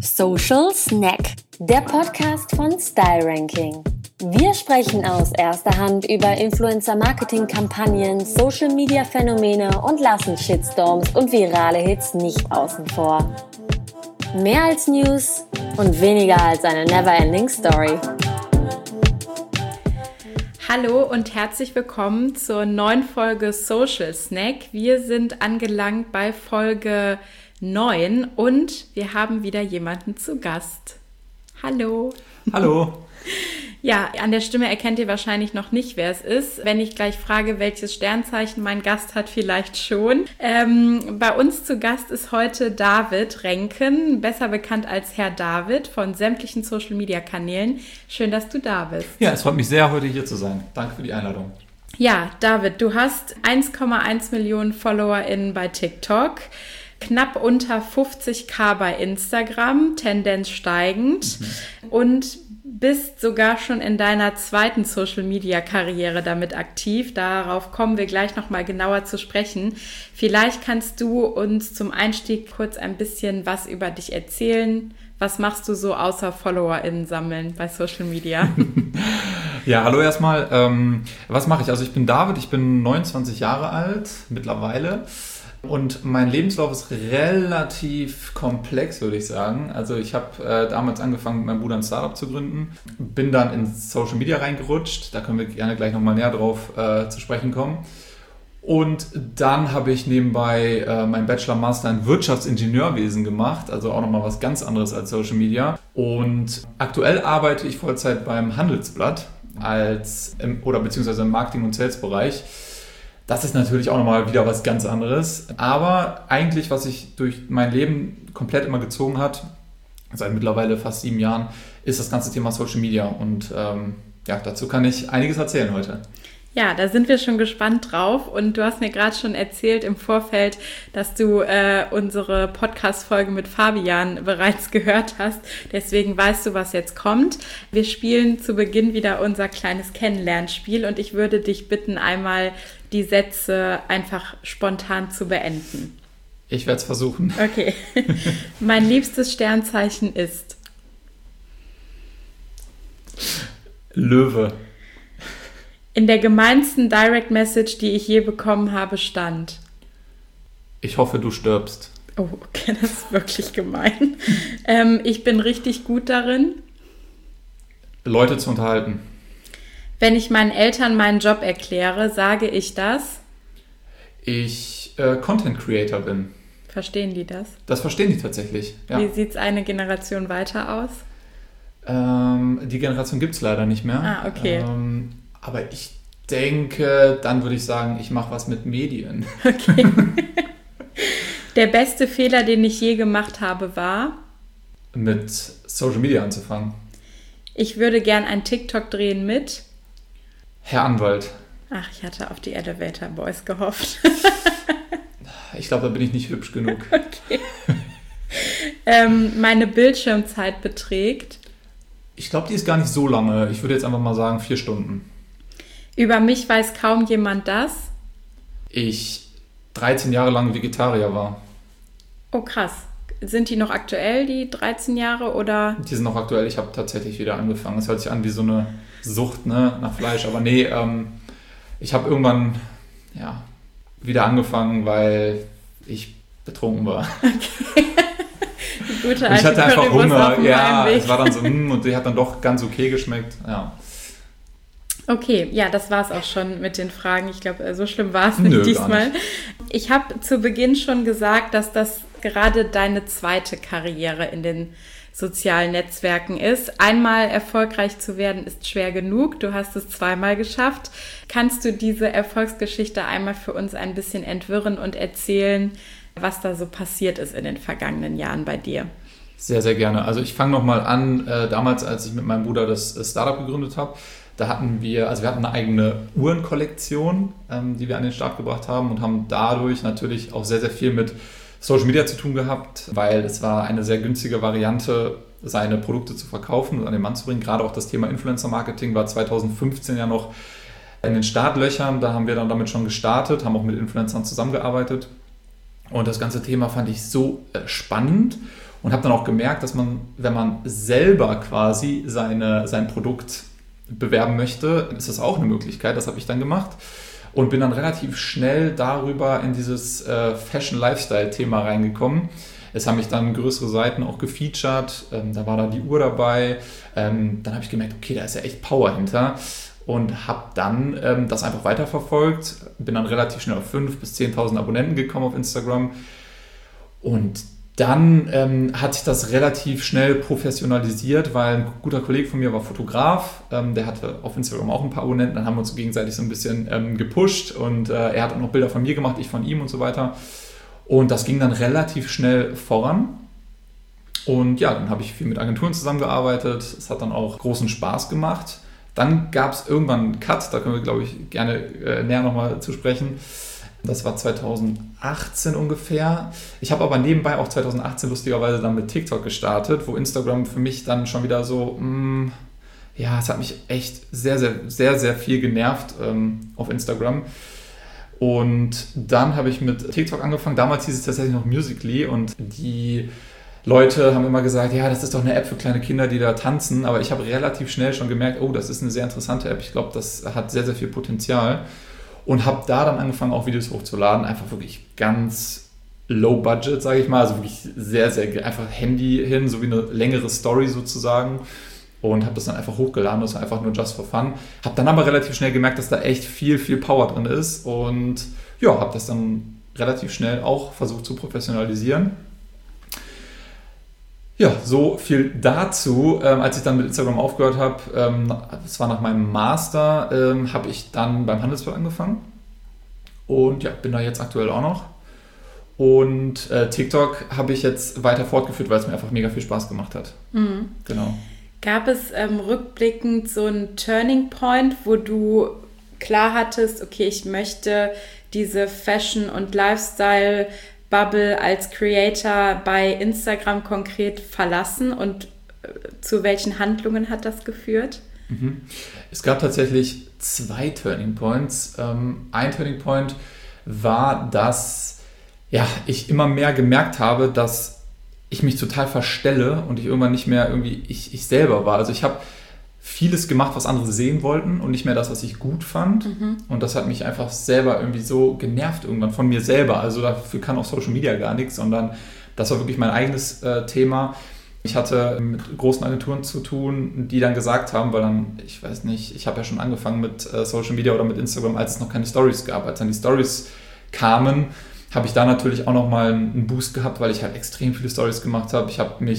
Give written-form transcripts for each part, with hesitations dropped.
Social Snack, der Podcast von Style Ranking. Wir sprechen aus erster Hand über Influencer-Marketing-Kampagnen, Social-Media-Phänomene und lassen Shitstorms und virale Hits nicht außen vor. Mehr als News und weniger als eine never-ending Story. Hallo und herzlich willkommen zur neuen Folge Social Snack. Wir sind angelangt bei Folge 9 und wir haben wieder jemanden zu Gast. Hallo. Hallo. Ja, an der Stimme erkennt ihr wahrscheinlich noch nicht, wer es ist. Wenn ich gleich frage, welches Sternzeichen mein Gast hat, vielleicht schon. Bei uns zu Gast ist heute David Renken, besser bekannt als Herr David von sämtlichen Social-Media-Kanälen. Schön, dass du da bist. Ja, es freut mich sehr, heute hier zu sein. Danke für die Einladung. Ja, David, du hast 1,1 Millionen FollowerInnen bei TikTok, knapp unter 50.000 bei Instagram, Tendenz steigend und bist sogar schon in deiner zweiten Social-Media-Karriere damit aktiv. Darauf kommen wir gleich nochmal genauer zu sprechen. Vielleicht kannst du uns zum Einstieg kurz ein bisschen was über dich erzählen. Was machst du so außer FollowerInnen sammeln bei Social Media? Ja, hallo erstmal. Was mache ich? Also ich bin David, ich bin 29 Jahre alt mittlerweile. Und mein Lebenslauf ist relativ komplex, würde ich sagen. Also ich habe damals angefangen, mit meinem Bruder ein Startup zu gründen, bin dann ins Social Media reingerutscht, da können wir gerne gleich nochmal näher drauf zu sprechen kommen. Und dann habe ich nebenbei meinen Bachelor-Master in Wirtschaftsingenieurwesen gemacht, also auch nochmal was ganz anderes als Social Media. Und aktuell arbeite ich Vollzeit beim Handelsblatt beziehungsweise im Marketing- und Sales-Bereich. Das ist natürlich auch nochmal wieder was ganz anderes. Aber eigentlich, was sich durch mein Leben komplett immer gezogen hat, seit mittlerweile fast 7 Jahren, ist das ganze Thema Social Media. Und dazu kann ich einiges erzählen heute. Ja, da sind wir schon gespannt drauf und du hast mir gerade schon erzählt im Vorfeld, dass du unsere Podcast-Folge mit Fabian bereits gehört hast. Deswegen weißt du, was jetzt kommt. Wir spielen zu Beginn wieder unser kleines Kennenlernspiel und ich würde dich bitten, einmal die Sätze einfach spontan zu beenden. Ich werde es versuchen. Okay. Mein liebstes Sternzeichen ist? Löwe. In der gemeinsten Direct Message, die ich je bekommen habe, stand: Ich hoffe, du stirbst. Oh, okay, das ist wirklich gemein. Ich bin richtig gut darin, Leute zu unterhalten. wenn ich meinen Eltern meinen Job erkläre, sage ich das? Ich Content Creator bin. Verstehen die das? Das verstehen die tatsächlich, ja. Wie sieht es eine Generation weiter aus? Die Generation gibt es leider nicht mehr. Ah, okay. Aber ich denke, dann würde ich sagen, ich mache was mit Medien. Okay. Der beste Fehler, den ich je gemacht habe, war? Mit Social Media anzufangen. Ich würde gern ein TikTok drehen mit? Herr Anwalt. Ach, ich hatte auf die Elevator Boys gehofft. Ich glaube, da bin ich nicht hübsch genug. Okay. Meine Bildschirmzeit beträgt? Ich glaube, die ist gar nicht so lange. Ich würde jetzt einfach mal sagen 4 Stunden. Über mich weiß kaum jemand das? Ich 13 Jahre lang Vegetarier war. Oh, krass. Sind die noch aktuell, die 13 Jahre, oder? Die sind noch aktuell. Ich habe tatsächlich wieder angefangen. Es hört sich an wie so eine Sucht, ne, nach Fleisch. Aber nee, ich habe irgendwann wieder angefangen, weil ich betrunken war. Okay. Gute ich hatte einfach Hunger. Ja, Heimweg. es war dann so, und die hat dann doch ganz okay geschmeckt. Ja. Okay, ja, das war es auch schon mit den Fragen. Ich glaube, so schlimm war es nicht diesmal. Nicht. Ich habe zu Beginn schon gesagt, dass das gerade deine zweite Karriere in den sozialen Netzwerken ist. Einmal erfolgreich zu werden, ist schwer genug. Du hast es 2-mal geschafft. Kannst du diese Erfolgsgeschichte einmal für uns ein bisschen entwirren und erzählen, was da so passiert ist in den vergangenen Jahren bei dir? Sehr, sehr gerne. Also ich fange nochmal an, damals, als ich mit meinem Bruder das Startup gegründet habe. Da hatten wir hatten eine eigene Uhrenkollektion, die wir an den Start gebracht haben und haben dadurch natürlich auch sehr, sehr viel mit Social Media zu tun gehabt, weil es war eine sehr günstige Variante, seine Produkte zu verkaufen und an den Mann zu bringen. Gerade auch das Thema Influencer-Marketing war 2015 ja noch in den Startlöchern. Da haben wir dann damit schon gestartet, haben auch mit Influencern zusammengearbeitet. Und das ganze Thema fand ich so spannend und habe dann auch gemerkt, dass man, wenn man selber quasi sein Produkt bewerben möchte, ist das auch eine Möglichkeit. Das habe ich dann gemacht und bin dann relativ schnell darüber in dieses Fashion-Lifestyle-Thema reingekommen. Es haben mich dann größere Seiten auch gefeatured, da war dann die Uhr dabei. Dann habe ich gemerkt, okay, da ist ja echt Power hinter und habe dann das einfach weiterverfolgt. Bin dann relativ schnell auf 5.000 bis 10.000 Abonnenten gekommen auf Instagram und dann hat sich das relativ schnell professionalisiert, weil ein guter Kollege von mir war Fotograf, der hatte auf Instagram auch ein paar Abonnenten, dann haben wir uns gegenseitig so ein bisschen gepusht und er hat auch noch Bilder von mir gemacht, ich von ihm und so weiter. Und das ging dann relativ schnell voran. Und ja, dann habe ich viel mit Agenturen zusammengearbeitet. Es hat dann auch großen Spaß gemacht. Dann gab es irgendwann einen Cut, da können wir, glaube ich, gerne näher nochmal zu sprechen. Das war 2018 ungefähr. Ich habe aber nebenbei auch 2018 lustigerweise dann mit TikTok gestartet, wo Instagram für mich dann schon wieder so, es hat mich echt sehr, sehr, sehr, sehr viel genervt auf Instagram. Und dann habe ich mit TikTok angefangen. Damals hieß es tatsächlich noch Musical.ly und die Leute haben immer gesagt, ja, das ist doch eine App für kleine Kinder, die da tanzen. Aber ich habe relativ schnell schon gemerkt, oh, das ist eine sehr interessante App. Ich glaube, das hat sehr, sehr viel Potenzial. Und habe da dann angefangen, auch Videos hochzuladen. Einfach wirklich ganz low budget, sage ich mal. Also wirklich sehr, sehr einfach Handy hin, so wie eine längere Story sozusagen. Und habe das dann einfach hochgeladen, das war einfach nur just for fun. Habe dann aber relativ schnell gemerkt, dass da echt viel, viel Power drin ist und ja, habe das dann relativ schnell auch versucht zu professionalisieren. Ja, so viel dazu. Als ich dann mit Instagram aufgehört habe, das war nach meinem Master, habe ich dann beim Handelsblatt angefangen und ja, bin da jetzt aktuell auch noch. Und TikTok habe ich jetzt weiter fortgeführt, weil es mir einfach mega viel Spaß gemacht hat. Mhm. Genau. Gab es rückblickend so einen Turning Point, wo du klar hattest, okay, ich möchte diese Fashion- und Lifestyle-Bubble als Creator bei Instagram konkret verlassen und zu welchen Handlungen hat das geführt? Es gab tatsächlich 2 Turning Points. Ein Turning Point war, dass ich immer mehr gemerkt habe, dass ich mich total verstelle und ich irgendwann nicht mehr irgendwie ich selber war. Also ich habe vieles gemacht, was andere sehen wollten und nicht mehr das, was ich gut fand. Und das hat mich einfach selber irgendwie so genervt irgendwann von mir selber. Also dafür kann auch Social Media gar nichts, sondern das war wirklich mein eigenes Thema. Ich hatte mit großen Agenturen zu tun, die dann gesagt haben, weil dann, ich weiß nicht, ich habe ja schon angefangen mit Social Media oder mit Instagram, als es noch keine Stories gab. Als dann die Stories kamen, habe ich da natürlich auch nochmal einen Boost gehabt, weil ich halt extrem viele Stories gemacht habe. Ich habe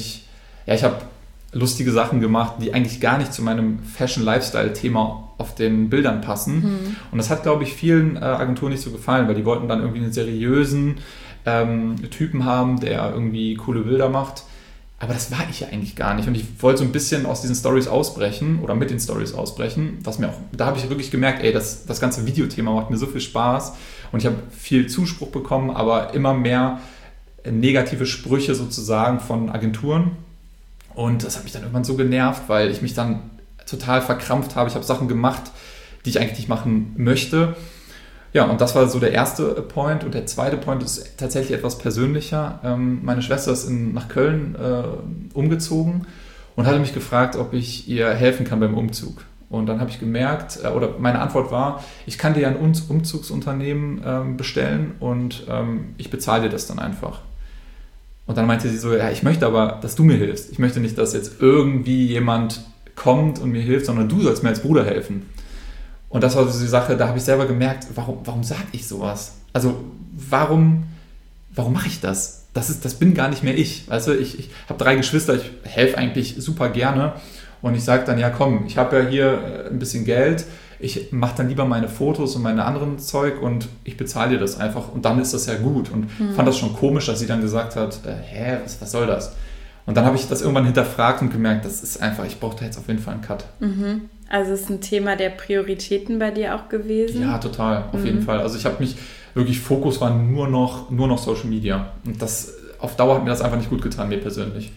lustige Sachen gemacht, die eigentlich gar nicht zu meinem Fashion-Lifestyle-Thema auf den Bildern passen. Und das hat, glaube ich, vielen Agenturen nicht so gefallen, weil die wollten dann irgendwie einen seriösen Typen haben, der irgendwie coole Bilder macht. Aber das war ich ja eigentlich gar nicht. Und ich wollte so ein bisschen aus diesen Stories ausbrechen oder mit den Stories ausbrechen, da habe ich wirklich gemerkt, das ganze Videothema macht mir so viel Spaß. Und ich habe viel Zuspruch bekommen, aber immer mehr negative Sprüche sozusagen von Agenturen. Und das hat mich dann irgendwann so genervt, weil ich mich dann total verkrampft habe. Ich habe Sachen gemacht, die ich eigentlich nicht machen möchte. Ja, und das war so der erste Point. Und der zweite Point ist tatsächlich etwas persönlicher. Meine Schwester ist nach Köln umgezogen und hatte mich gefragt, ob ich ihr helfen kann beim Umzug. Und dann habe ich gemerkt, oder meine Antwort war, ich kann dir ja ein Umzugsunternehmen bestellen und ich bezahle dir das dann einfach. Und dann meinte sie so, ja, ich möchte aber, dass du mir hilfst. Ich möchte nicht, dass jetzt irgendwie jemand kommt und mir hilft, sondern du sollst mir als Bruder helfen. Und das war so die Sache, da habe ich selber gemerkt, warum sage ich sowas? Also warum mache ich das? Das bin gar nicht mehr ich. Weißt du, ich habe 3 Geschwister, ich helfe eigentlich super gerne. Und ich sage dann, ja komm, ich habe ja hier ein bisschen Geld, ich mache dann lieber meine Fotos und meine anderen Zeug und ich bezahle dir das einfach und dann ist das ja gut. Und fand das schon komisch, dass sie dann gesagt hat, was soll das? Und dann habe ich das irgendwann hinterfragt und gemerkt, das ist einfach, ich brauche da jetzt auf jeden Fall einen Cut. Also ist ein Thema der Prioritäten bei dir auch gewesen? Ja, total, auf jeden Fall. Also ich habe mich wirklich, Fokus war nur noch Social Media. Und das auf Dauer hat mir das einfach nicht gut getan, mir persönlich.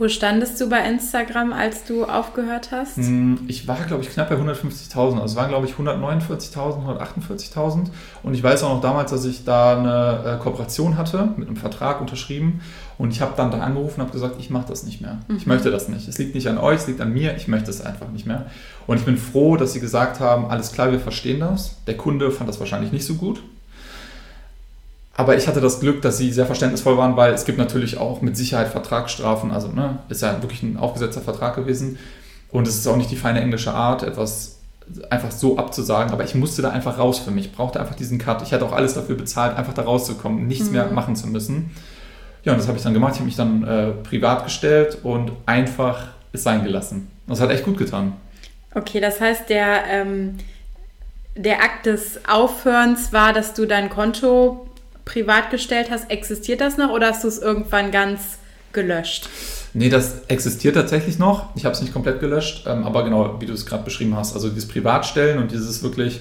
Wo standest du bei Instagram, als du aufgehört hast? Ich war, glaube ich, knapp bei 150.000. Also es waren, glaube ich, 149.000, 148.000. Und ich weiß auch noch damals, dass ich da eine Kooperation hatte, mit einem Vertrag unterschrieben. Und ich habe dann da angerufen und habe gesagt, ich mache das nicht mehr. Ich möchte das nicht. Es liegt nicht an euch, es liegt an mir. Ich möchte es einfach nicht mehr. Und ich bin froh, dass sie gesagt haben, alles klar, wir verstehen das. Der Kunde fand das wahrscheinlich nicht so gut. Aber ich hatte das Glück, dass sie sehr verständnisvoll waren, weil es gibt natürlich auch mit Sicherheit Vertragsstrafen. Also ist ja wirklich ein aufgesetzter Vertrag gewesen. Und es ist auch nicht die feine englische Art, etwas einfach so abzusagen. Aber ich musste da einfach raus für mich. Ich brauchte einfach diesen Cut. Ich hatte auch alles dafür bezahlt, einfach da rauszukommen, nichts mehr machen zu müssen. Ja, und das habe ich dann gemacht. Ich habe mich dann privat gestellt und einfach es sein gelassen. Das hat echt gut getan. Okay, das heißt, der Akt des Aufhörens war, dass du dein Konto privat gestellt hast. Existiert das noch oder hast du es irgendwann ganz gelöscht? Nee, das existiert tatsächlich noch. Ich habe es nicht komplett gelöscht, aber genau, wie du es gerade beschrieben hast, also dieses Privatstellen und dieses wirklich,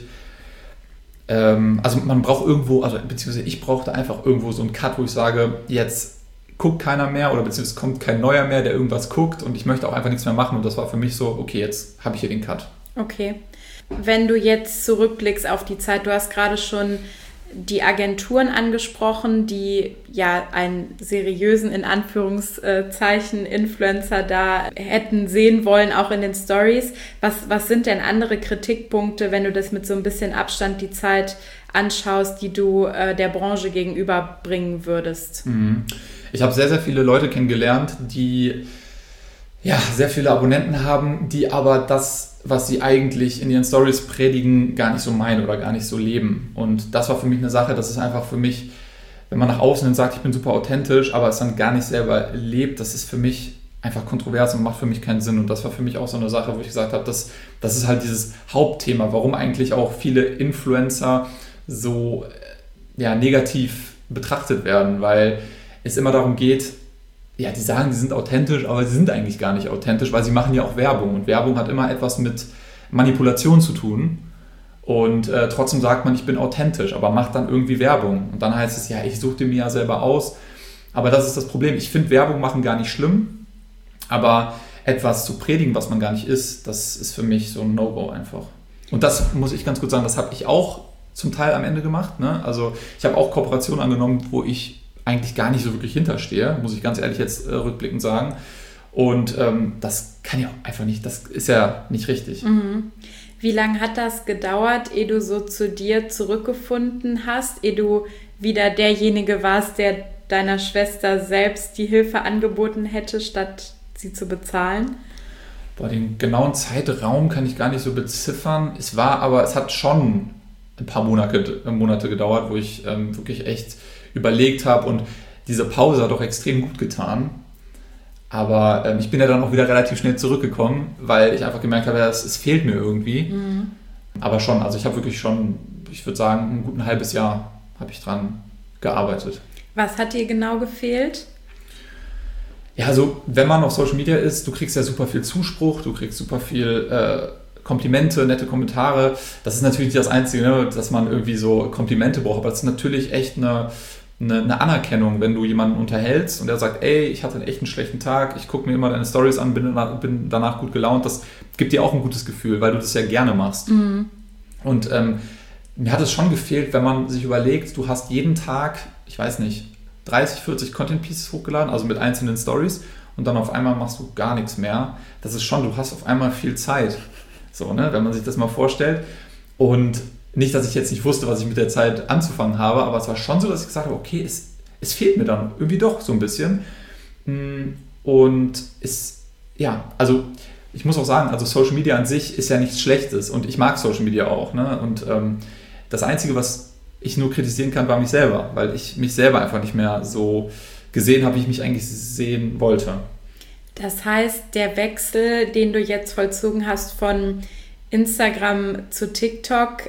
also man braucht irgendwo, also beziehungsweise ich brauchte einfach irgendwo so einen Cut, wo ich sage, jetzt guckt keiner mehr oder beziehungsweise kommt kein Neuer mehr, der irgendwas guckt und ich möchte auch einfach nichts mehr machen und das war für mich so, okay, jetzt habe ich hier den Cut. Okay. Wenn du jetzt zurückblickst auf die Zeit, du hast gerade schon die Agenturen angesprochen, die ja einen seriösen, in Anführungszeichen, Influencer da hätten sehen wollen, auch in den Stories. Was sind denn andere Kritikpunkte, wenn du das mit so ein bisschen Abstand die Zeit anschaust, die du der Branche gegenüberbringen würdest? Ich habe sehr, sehr viele Leute kennengelernt, die ja sehr viele Abonnenten haben, die aber das, was sie eigentlich in ihren Stories predigen, gar nicht so meinen oder gar nicht so leben. Und das war für mich eine Sache, das ist einfach für mich, wenn man nach außen hin sagt, ich bin super authentisch, aber es dann gar nicht selber lebt, das ist für mich einfach kontrovers und macht für mich keinen Sinn. Und das war für mich auch so eine Sache, wo ich gesagt habe, das ist halt dieses Hauptthema, warum eigentlich auch viele Influencer so negativ betrachtet werden, weil es immer darum geht, ja, die sagen, sie sind authentisch, aber sie sind eigentlich gar nicht authentisch, weil sie machen ja auch Werbung. Und Werbung hat immer etwas mit Manipulation zu tun. Und trotzdem sagt man, ich bin authentisch, aber macht dann irgendwie Werbung. Und dann heißt es, ja, ich suche mir ja selber aus. Aber das ist das Problem. Ich finde Werbung machen gar nicht schlimm, aber etwas zu predigen, was man gar nicht ist, das ist für mich so ein No-Go einfach. Und das muss ich ganz gut sagen, das habe ich auch zum Teil am Ende gemacht. Ne? Also ich habe auch Kooperationen angenommen, wo ich eigentlich gar nicht so wirklich hinterstehe, muss ich ganz ehrlich jetzt rückblickend sagen. Und das kann ja einfach nicht, das ist ja nicht richtig. Wie lange hat das gedauert, ehe du so zu dir zurückgefunden hast, ehe du wieder derjenige warst, der deiner Schwester selbst die Hilfe angeboten hätte, statt sie zu bezahlen? Den genauen Zeitraum kann ich gar nicht so beziffern. Es hat schon ein paar Monate gedauert, wo ich wirklich echt überlegt habe und diese Pause hat auch extrem gut getan. Aber ich bin ja dann auch wieder relativ schnell zurückgekommen, weil ich einfach gemerkt habe, es fehlt mir irgendwie. Aber schon, also ich habe wirklich schon, ich würde sagen, ein gutes halbes Jahr habe ich dran gearbeitet. Was hat dir genau gefehlt? Ja, also wenn man auf Social Media ist, du kriegst ja super viel Zuspruch, du kriegst super viel Komplimente, nette Kommentare. Das ist natürlich nicht das Einzige, ne, dass man irgendwie so Komplimente braucht, aber das ist natürlich echt eine Anerkennung, wenn du jemanden unterhältst und der sagt, ey, ich hatte echt einen schlechten Tag, ich gucke mir immer deine Stories an, bin danach gut gelaunt. Das gibt dir auch ein gutes Gefühl, weil du das ja gerne machst. Und mir hat es schon gefehlt, wenn man sich überlegt, du hast jeden Tag, ich weiß nicht, 30, 40 Content Pieces hochgeladen, also mit einzelnen Stories und dann auf einmal machst du gar nichts mehr. Das ist schon, du hast auf einmal viel Zeit. So, ne, wenn man sich das mal vorstellt. Und nicht, dass ich jetzt nicht wusste, was ich mit der Zeit anzufangen habe, aber es war schon so, dass ich gesagt habe, okay, es fehlt mir dann irgendwie doch so ein bisschen. Und also ich muss auch sagen, also Social Media an sich ist ja nichts Schlechtes und ich mag Social Media auch. Ne? Und das Einzige, was ich nur kritisieren kann, war mich selber, weil ich mich selber einfach nicht mehr so gesehen habe, wie ich mich eigentlich sehen wollte. Das heißt, der Wechsel, den du jetzt vollzogen hast von Instagram zu TikTok,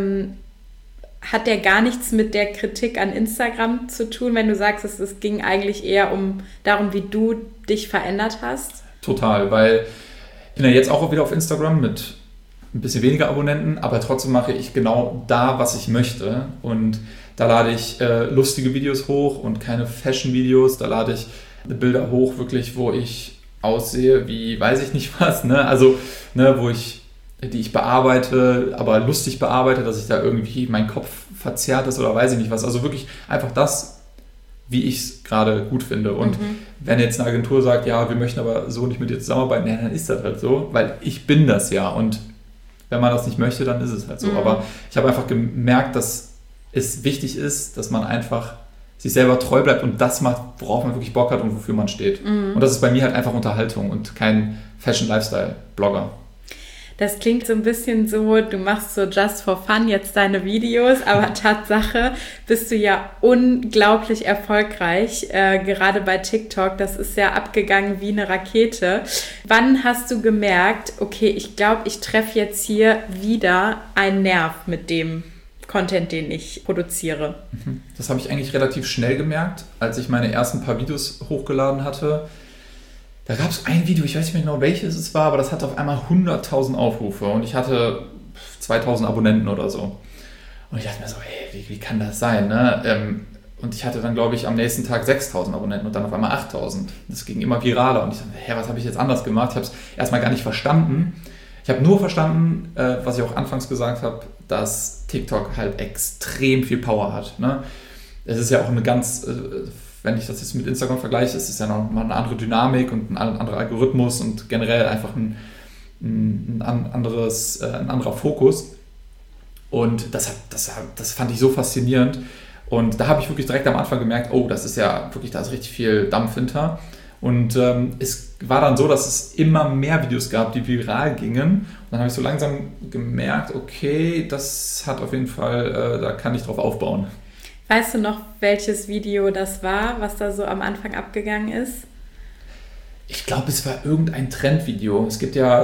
hat der gar nichts mit der Kritik an Instagram zu tun, wenn du sagst, es ging eigentlich eher darum, wie du dich verändert hast? Total, weil ich bin ja jetzt auch wieder auf Instagram mit ein bisschen weniger Abonnenten, aber trotzdem mache ich genau da, was ich möchte. Und da lade ich lustige Videos hoch und keine Fashion-Videos. Da lade ich Bilder hoch, wirklich, wo ich aussehe wie, weiß ich nicht was, ne? Also, ne, die ich bearbeite, aber lustig bearbeite, dass ich da irgendwie mein Kopf verzerrt ist oder weiß ich nicht was. Also wirklich einfach das, wie ich es gerade gut finde. Und wenn jetzt eine Agentur sagt, ja, wir möchten aber so nicht mit dir zusammenarbeiten, ja, dann ist das halt so, weil ich bin das ja. Und wenn man das nicht möchte, dann ist es halt so. Aber ich habe einfach gemerkt, dass es wichtig ist, dass man einfach sich selber treu bleibt und das macht, worauf man wirklich Bock hat und wofür man steht. Und das ist bei mir halt einfach Unterhaltung und kein Fashion-Lifestyle-Blogger. Das klingt so ein bisschen so, du machst so just for fun jetzt deine Videos, aber Tatsache bist du ja unglaublich erfolgreich, gerade bei TikTok. Das ist ja abgegangen wie eine Rakete. Wann hast du gemerkt, okay, ich glaube, ich treffe jetzt hier wieder einen Nerv mit dem Content, den ich produziere? Das habe ich eigentlich relativ schnell gemerkt, als ich meine ersten paar Videos hochgeladen hatte. Da gab es ein Video, ich weiß nicht mehr genau, welches es war, aber das hatte auf einmal 100.000 Aufrufe und ich hatte 2.000 Abonnenten oder so. Und ich dachte mir so, hey, wie kann das sein, ne? Und ich hatte dann, glaube ich, am nächsten Tag 6.000 Abonnenten und dann auf einmal 8.000. Das ging immer viraler und ich dachte, was habe ich jetzt anders gemacht? Ich habe es erstmal gar nicht verstanden. Ich habe nur verstanden, was ich auch anfangs gesagt habe, dass TikTok halt extrem viel Power hat, ne? Es ist ja auch eine ganz... wenn ich das jetzt mit Instagram vergleiche, ist es ja nochmal eine andere Dynamik und ein anderer Algorithmus und generell einfach ein anderer Fokus. Und das fand ich so faszinierend. Und da habe ich wirklich direkt am Anfang gemerkt, oh, das ist ja wirklich, da ist richtig viel Dampf hinter. Und es war dann so, dass es immer mehr Videos gab, die viral gingen. Und dann habe ich so langsam gemerkt, okay, das hat auf jeden Fall, da kann ich drauf aufbauen. Weißt du noch, welches Video das war, was da so am Anfang abgegangen ist? Ich glaube, es war irgendein Trendvideo. Es gibt ja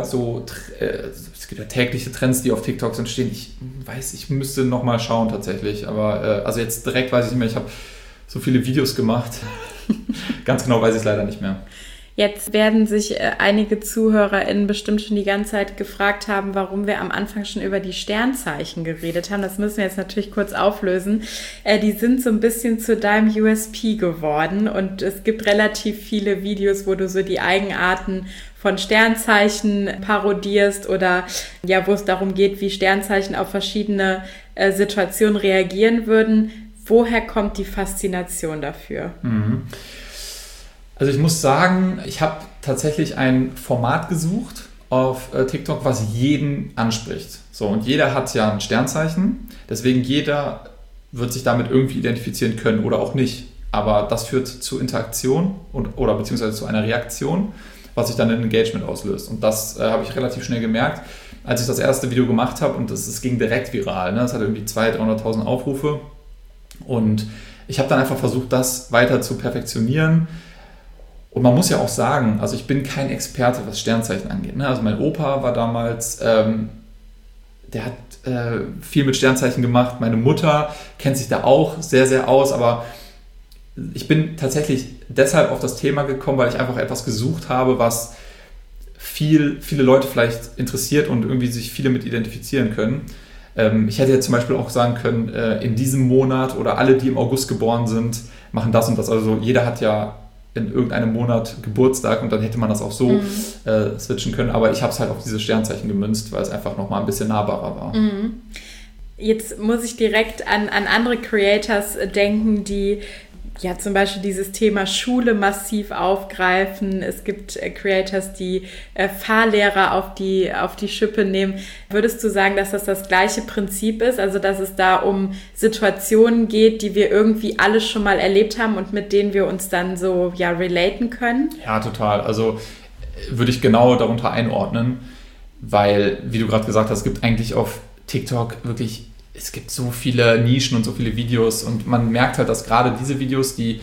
tägliche Trends, die auf TikTok entstehen. Ich müsste nochmal schauen tatsächlich. Aber also jetzt direkt weiß ich nicht mehr. Ich habe so viele Videos gemacht. Ganz genau weiß ich es leider nicht mehr. Jetzt werden sich einige ZuhörerInnen bestimmt schon die ganze Zeit gefragt haben, warum wir am Anfang schon über die Sternzeichen geredet haben. Das müssen wir jetzt natürlich kurz auflösen. Die sind so ein bisschen zu deinem USP geworden und es gibt relativ viele Videos, wo du so die Eigenarten von Sternzeichen parodierst oder ja, wo es darum geht, wie Sternzeichen auf verschiedene Situationen reagieren würden. Woher kommt die Faszination dafür? Also ich muss sagen, ich habe tatsächlich ein Format gesucht auf TikTok, was jeden anspricht. So, und jeder hat ja ein Sternzeichen, deswegen jeder wird sich damit irgendwie identifizieren können oder auch nicht. Aber das führt zu Interaktion oder beziehungsweise zu einer Reaktion, was sich dann ein Engagement auslöst. Und das habe ich relativ schnell gemerkt, als ich das erste Video gemacht habe und es ging direkt viral. Ne? Das hatte irgendwie 200.000, 300.000 Aufrufe und ich habe dann einfach versucht, das weiter zu perfektionieren. Und man muss ja auch sagen, also ich bin kein Experte, was Sternzeichen angeht. Ne? Also mein Opa war damals, der hat viel mit Sternzeichen gemacht. Meine Mutter kennt sich da auch sehr, sehr aus. Aber ich bin tatsächlich deshalb auf das Thema gekommen, weil ich einfach etwas gesucht habe, was viele Leute vielleicht interessiert und irgendwie sich viele mit identifizieren können. Ich hätte jetzt zum Beispiel auch sagen können, in diesem Monat oder alle, die im August geboren sind, machen das und das. Also jeder hat ja in irgendeinem Monat Geburtstag und dann hätte man das auch so switchen können. Aber ich habe es halt auf diese Sternzeichen gemünzt, weil es einfach nochmal ein bisschen nahbarer war. Jetzt muss ich direkt an andere Creators denken, die ja zum Beispiel dieses Thema Schule massiv aufgreifen. Es gibt Creators, die Fahrlehrer auf die Schippe nehmen. Würdest du sagen, dass das gleiche Prinzip ist? Also dass es da um Situationen geht, die wir irgendwie alle schon mal erlebt haben und mit denen wir uns dann so ja relaten können? Ja, total. Also würde ich genau darunter einordnen, weil, wie du gerade gesagt hast, es gibt eigentlich auf TikTok wirklich... Es gibt so viele Nischen und so viele Videos und man merkt halt, dass gerade diese Videos, die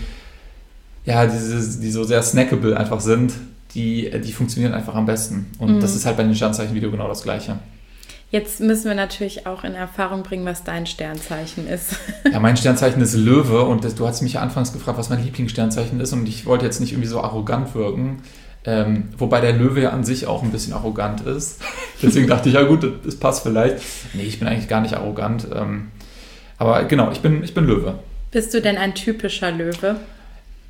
so sehr snackable einfach sind, die funktionieren einfach am besten. Und das ist halt bei den Sternzeichen-Video genau das Gleiche. Jetzt müssen wir natürlich auch in Erfahrung bringen, was dein Sternzeichen ist. Ja, mein Sternzeichen ist Löwe und du hast mich ja anfangs gefragt, was mein Lieblingssternzeichen ist und ich wollte jetzt nicht irgendwie so arrogant wirken. Wobei der Löwe ja an sich auch ein bisschen arrogant ist. Deswegen dachte ich, ja gut, das passt vielleicht. Nee, ich bin eigentlich gar nicht arrogant. Aber genau, ich bin Löwe. Bist du denn ein typischer Löwe?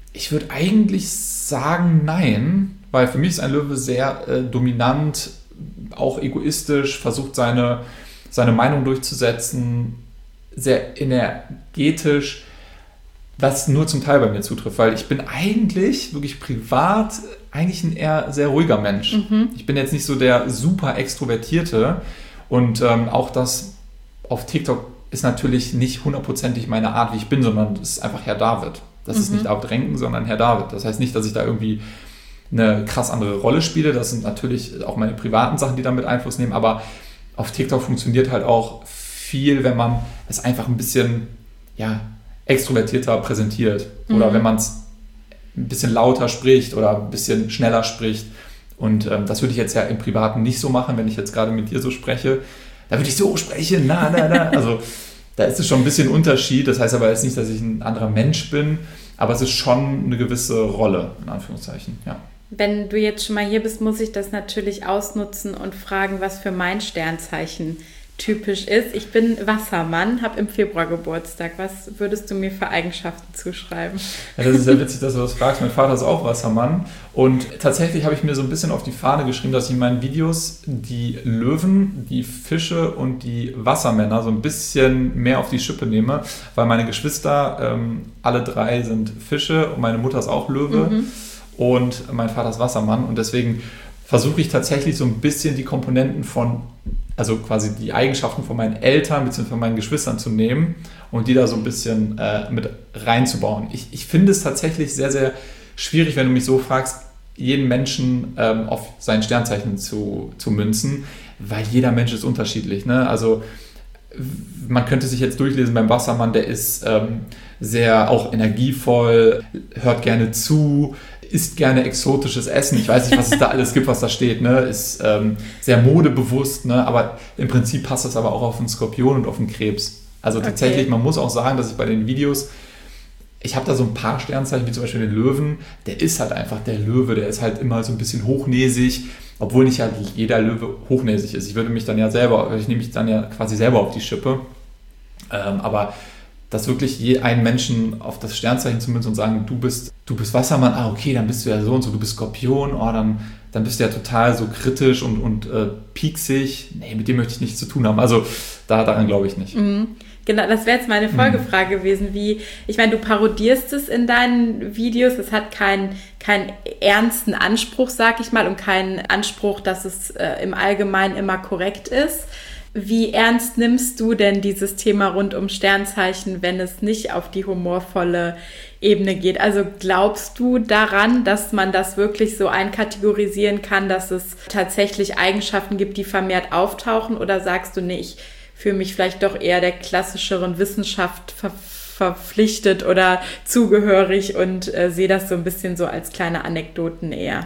Ich würde eigentlich sagen, nein, weil für mich ist ein Löwe sehr dominant, auch egoistisch, versucht seine Meinung durchzusetzen, sehr energetisch, was nur zum Teil bei mir zutrifft, weil ich bin eigentlich, wirklich privat, eigentlich ein eher sehr ruhiger Mensch. Ich bin jetzt nicht so der super Extrovertierte und auch das auf TikTok ist natürlich nicht hundertprozentig meine Art, wie ich bin, sondern es ist einfach Herr David. Das ist nicht David Renken, sondern Herr David. Das heißt nicht, dass ich da irgendwie eine krass andere Rolle spiele. Das sind natürlich auch meine privaten Sachen, die damit Einfluss nehmen, aber auf TikTok funktioniert halt auch viel, wenn man es einfach ein bisschen extrovertierter präsentiert oder wenn man es ein bisschen lauter spricht oder ein bisschen schneller spricht. Und das würde ich jetzt ja im Privaten nicht so machen, wenn ich jetzt gerade mit dir so spreche. Da würde ich so sprechen, Also da ist es schon ein bisschen Unterschied. Das heißt aber jetzt nicht, dass ich ein anderer Mensch bin, aber es ist schon eine gewisse Rolle, in Anführungszeichen, ja. Wenn du jetzt schon mal hier bist, muss ich das natürlich ausnutzen und fragen, was für mein Sternzeichen typisch ist. Ich bin Wassermann, habe im Februar Geburtstag. Was würdest du mir für Eigenschaften zuschreiben? Ja, das ist ja witzig, dass du das fragst. Mein Vater ist auch Wassermann. Und tatsächlich habe ich mir so ein bisschen auf die Fahne geschrieben, dass ich in meinen Videos die Löwen, die Fische und die Wassermänner so ein bisschen mehr auf die Schippe nehme, weil meine Geschwister, alle 3 sind Fische und meine Mutter ist auch Löwe und mein Vater ist Wassermann. Und deswegen versuche ich tatsächlich so ein bisschen die Komponenten also quasi die Eigenschaften von meinen Eltern bzw. von meinen Geschwistern zu nehmen und die da so ein bisschen mit reinzubauen. Ich finde es tatsächlich sehr, sehr schwierig, wenn du mich so fragst, jeden Menschen auf sein Sternzeichen zu münzen, weil jeder Mensch ist unterschiedlich. Ne? Also man könnte sich jetzt durchlesen beim Wassermann, der ist sehr auch energievoll, hört gerne zu, isst gerne exotisches Essen. Ich weiß nicht, was es da alles gibt, was da steht. Ne? Ist sehr modebewusst, ne? Aber im Prinzip passt das aber auch auf einen Skorpion und auf einen Krebs. Also tatsächlich, man muss auch sagen, dass ich bei den Videos, ich habe da so ein paar Sternzeichen, wie zum Beispiel den Löwen, der ist halt einfach der Löwe, der ist halt immer so ein bisschen hochnäsig, obwohl nicht halt jeder Löwe hochnäsig ist. Ich nehme mich dann ja quasi selber auf die Schippe. Aber dass wirklich einen Menschen auf das Sternzeichen zu münzen und sagen, du bist Wassermann, okay, dann bist du ja so und so, du bist Skorpion, dann bist du ja total so kritisch und pieksig. Nee, mit dem möchte ich nichts zu tun haben. Also daran glaube ich nicht. Genau, das wäre jetzt meine Folgefrage gewesen, ich meine, du parodierst es in deinen Videos, es hat keinen ernsten Anspruch, sag ich mal, und keinen Anspruch, dass es im Allgemeinen immer korrekt ist. Wie ernst nimmst du denn dieses Thema rund um Sternzeichen, wenn es nicht auf die humorvolle Ebene geht? Also glaubst du daran, dass man das wirklich so einkategorisieren kann, dass es tatsächlich Eigenschaften gibt, die vermehrt auftauchen? Oder sagst du, nee, ich fühle mich vielleicht doch eher der klassischeren Wissenschaft verpflichtet oder zugehörig und sehe das so ein bisschen so als kleine Anekdoten eher?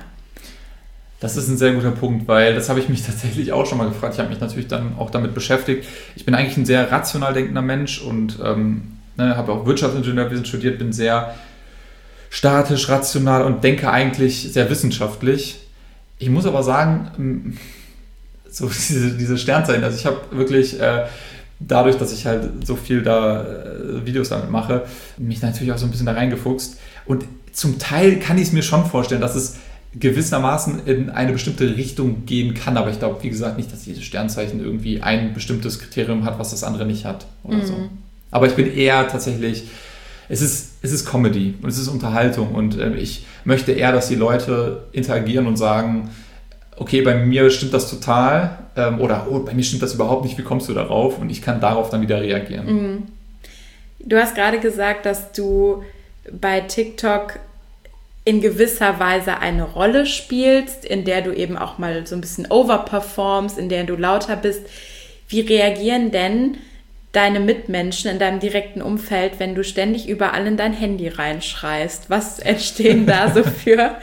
Das ist ein sehr guter Punkt, weil das habe ich mich tatsächlich auch schon mal gefragt. Ich habe mich natürlich dann auch damit beschäftigt. Ich bin eigentlich ein sehr rational denkender Mensch und habe auch Wirtschaftsingenieurwesen studiert, bin sehr statisch, rational und denke eigentlich sehr wissenschaftlich. Ich muss aber sagen, so diese Sternzeichen, also ich habe wirklich dadurch, dass ich halt so viel Videos damit mache, mich natürlich auch so ein bisschen da reingefuchst. Und zum Teil kann ich es mir schon vorstellen, dass es gewissermaßen in eine bestimmte Richtung gehen kann, aber ich glaube, wie gesagt, nicht, dass jedes Sternzeichen irgendwie ein bestimmtes Kriterium hat, was das andere nicht hat oder so. Aber ich bin eher tatsächlich, es ist Comedy und es ist Unterhaltung und ich möchte eher, dass die Leute interagieren und sagen, okay, bei mir stimmt das total oder bei mir stimmt das überhaupt nicht, wie kommst du darauf? Und ich kann darauf dann wieder reagieren. Du hast gerade gesagt, dass du bei TikTok in gewisser Weise eine Rolle spielst, in der du eben auch mal so ein bisschen overperformst, in der du lauter bist. Wie reagieren denn deine Mitmenschen in deinem direkten Umfeld, wenn du ständig überall in dein Handy reinschreist? Was entstehen da so für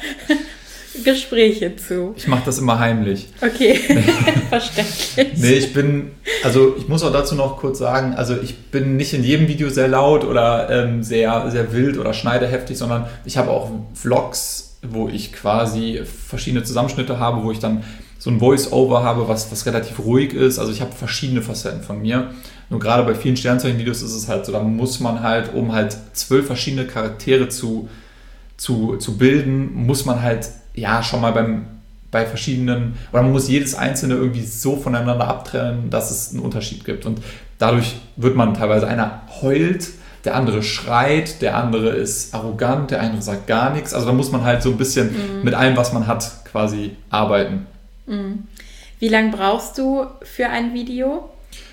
Gespräche zu? Ich mache das immer heimlich. Okay, verständlich. Nee, ich muss auch dazu noch kurz sagen, also ich bin nicht in jedem Video sehr laut oder sehr, sehr wild oder schneiderheftig, sondern ich habe auch Vlogs, wo ich quasi verschiedene Zusammenschnitte habe, wo ich dann so ein Voice-Over habe, was relativ ruhig ist. Also ich habe verschiedene Facetten von mir. Nur gerade bei vielen Sternzeichen-Videos ist es halt so, da muss man halt, um halt 12 verschiedene Charaktere zu zu bilden, muss man halt schon mal bei verschiedenen, oder man muss jedes einzelne irgendwie so voneinander abtrennen, dass es einen Unterschied gibt. Und dadurch wird man teilweise, einer heult, der andere schreit, der andere ist arrogant, der andere sagt gar nichts. Also da muss man halt so ein bisschen mit allem, was man hat, quasi arbeiten. Wie lange brauchst du für ein Video?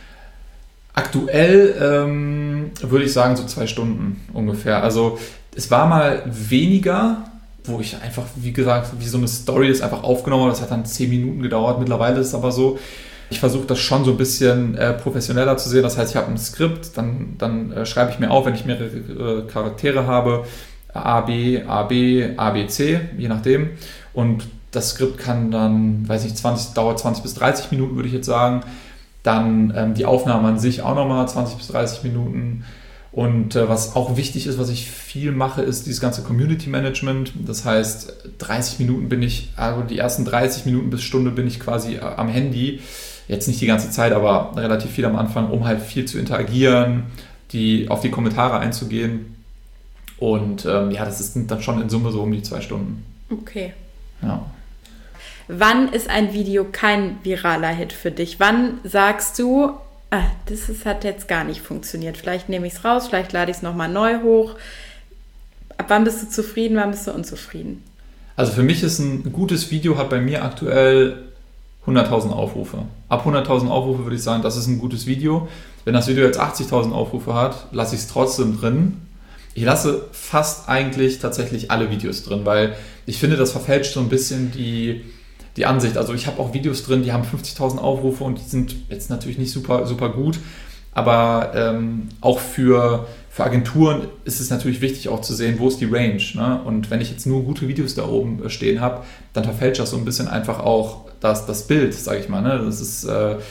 Aktuell würde ich sagen so 2 Stunden ungefähr. Also es war mal weniger, wo ich einfach, wie gesagt, wie so eine Story das einfach aufgenommen habe. Das hat dann 10 Minuten gedauert. Mittlerweile ist es aber so, ich versuche das schon so ein bisschen professioneller zu sehen. Das heißt, ich habe ein Skript, dann schreibe ich mir auf, wenn ich mehrere Charaktere habe, A, B, A, B, A, B, C, je nachdem. Und das Skript kann dann, dauert 20 bis 30 Minuten, würde ich jetzt sagen. Dann die Aufnahme an sich auch nochmal 20 bis 30 Minuten. Und was auch wichtig ist, was ich viel mache, ist dieses ganze Community Management. Das heißt, 30 Minuten die ersten 30 Minuten bis Stunde bin ich quasi am Handy. Jetzt nicht die ganze Zeit, aber relativ viel am Anfang, um halt viel zu interagieren, auf die Kommentare einzugehen. Und das sind dann schon in Summe so um die 2 Stunden. Okay. Ja. Wann ist ein Video kein viraler Hit für dich? Wann sagst du, hat jetzt gar nicht funktioniert. Vielleicht nehme ich es raus, vielleicht lade ich es nochmal neu hoch. Ab wann bist du zufrieden, wann bist du unzufrieden? Also für mich ist ein gutes Video, hat bei mir aktuell 100.000 Aufrufe. Ab 100.000 Aufrufe würde ich sagen, das ist ein gutes Video. Wenn das Video jetzt 80.000 Aufrufe hat, lasse ich es trotzdem drin. Ich lasse fast eigentlich tatsächlich alle Videos drin, weil ich finde, das verfälscht so ein bisschen die Ansicht. Also ich habe auch Videos drin, die haben 50.000 Aufrufe und die sind jetzt natürlich nicht super, super gut. Aber auch für Agenturen ist es natürlich wichtig auch zu sehen, wo ist die Range. Ne? Und wenn ich jetzt nur gute Videos da oben stehen habe, dann verfälscht das so ein bisschen einfach auch das Bild, sage ich mal. Ne? Das ist,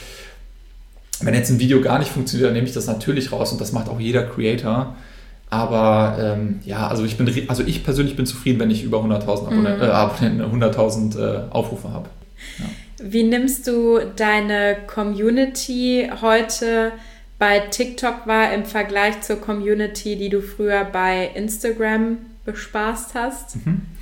wenn jetzt ein Video gar nicht funktioniert, dann nehme ich das natürlich raus und das macht auch jeder Creator. Aber ich persönlich bin zufrieden, wenn ich über 100.000 Abonnenten, 100.000 Aufrufe habe. Ja. Wie nimmst du deine Community heute bei TikTok wahr im Vergleich zur Community, die du früher bei Instagram bespaßt hast?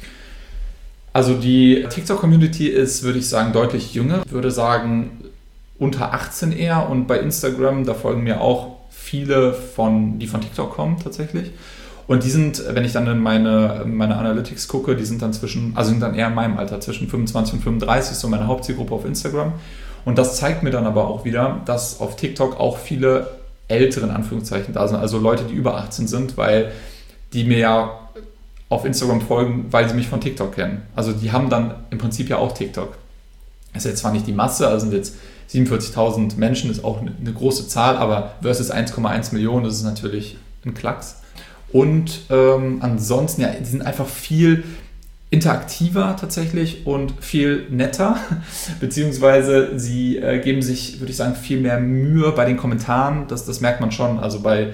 Also die TikTok-Community ist, würde ich sagen, deutlich jünger. Ich würde sagen unter 18 eher, und bei Instagram, da folgen mir auch viele die von TikTok kommen tatsächlich. Und die sind, wenn ich dann in meine Analytics gucke, die sind dann sind dann eher in meinem Alter, zwischen 25 und 35, so meine Hauptzielgruppe auf Instagram. Und das zeigt mir dann aber auch wieder, dass auf TikTok auch viele ältere, in Anführungszeichen, da sind, also Leute, die über 18 sind, weil die mir ja auf Instagram folgen, weil sie mich von TikTok kennen. Also die haben dann im Prinzip ja auch TikTok. Das ist jetzt zwar nicht die Masse, also sind jetzt 47.000 Menschen, ist auch eine große Zahl, aber versus 1,1 Millionen, das ist natürlich ein Klacks. Und ansonsten, die sind einfach viel interaktiver tatsächlich und viel netter, beziehungsweise sie geben sich, würde ich sagen, viel mehr Mühe bei den Kommentaren, das merkt man schon. Also bei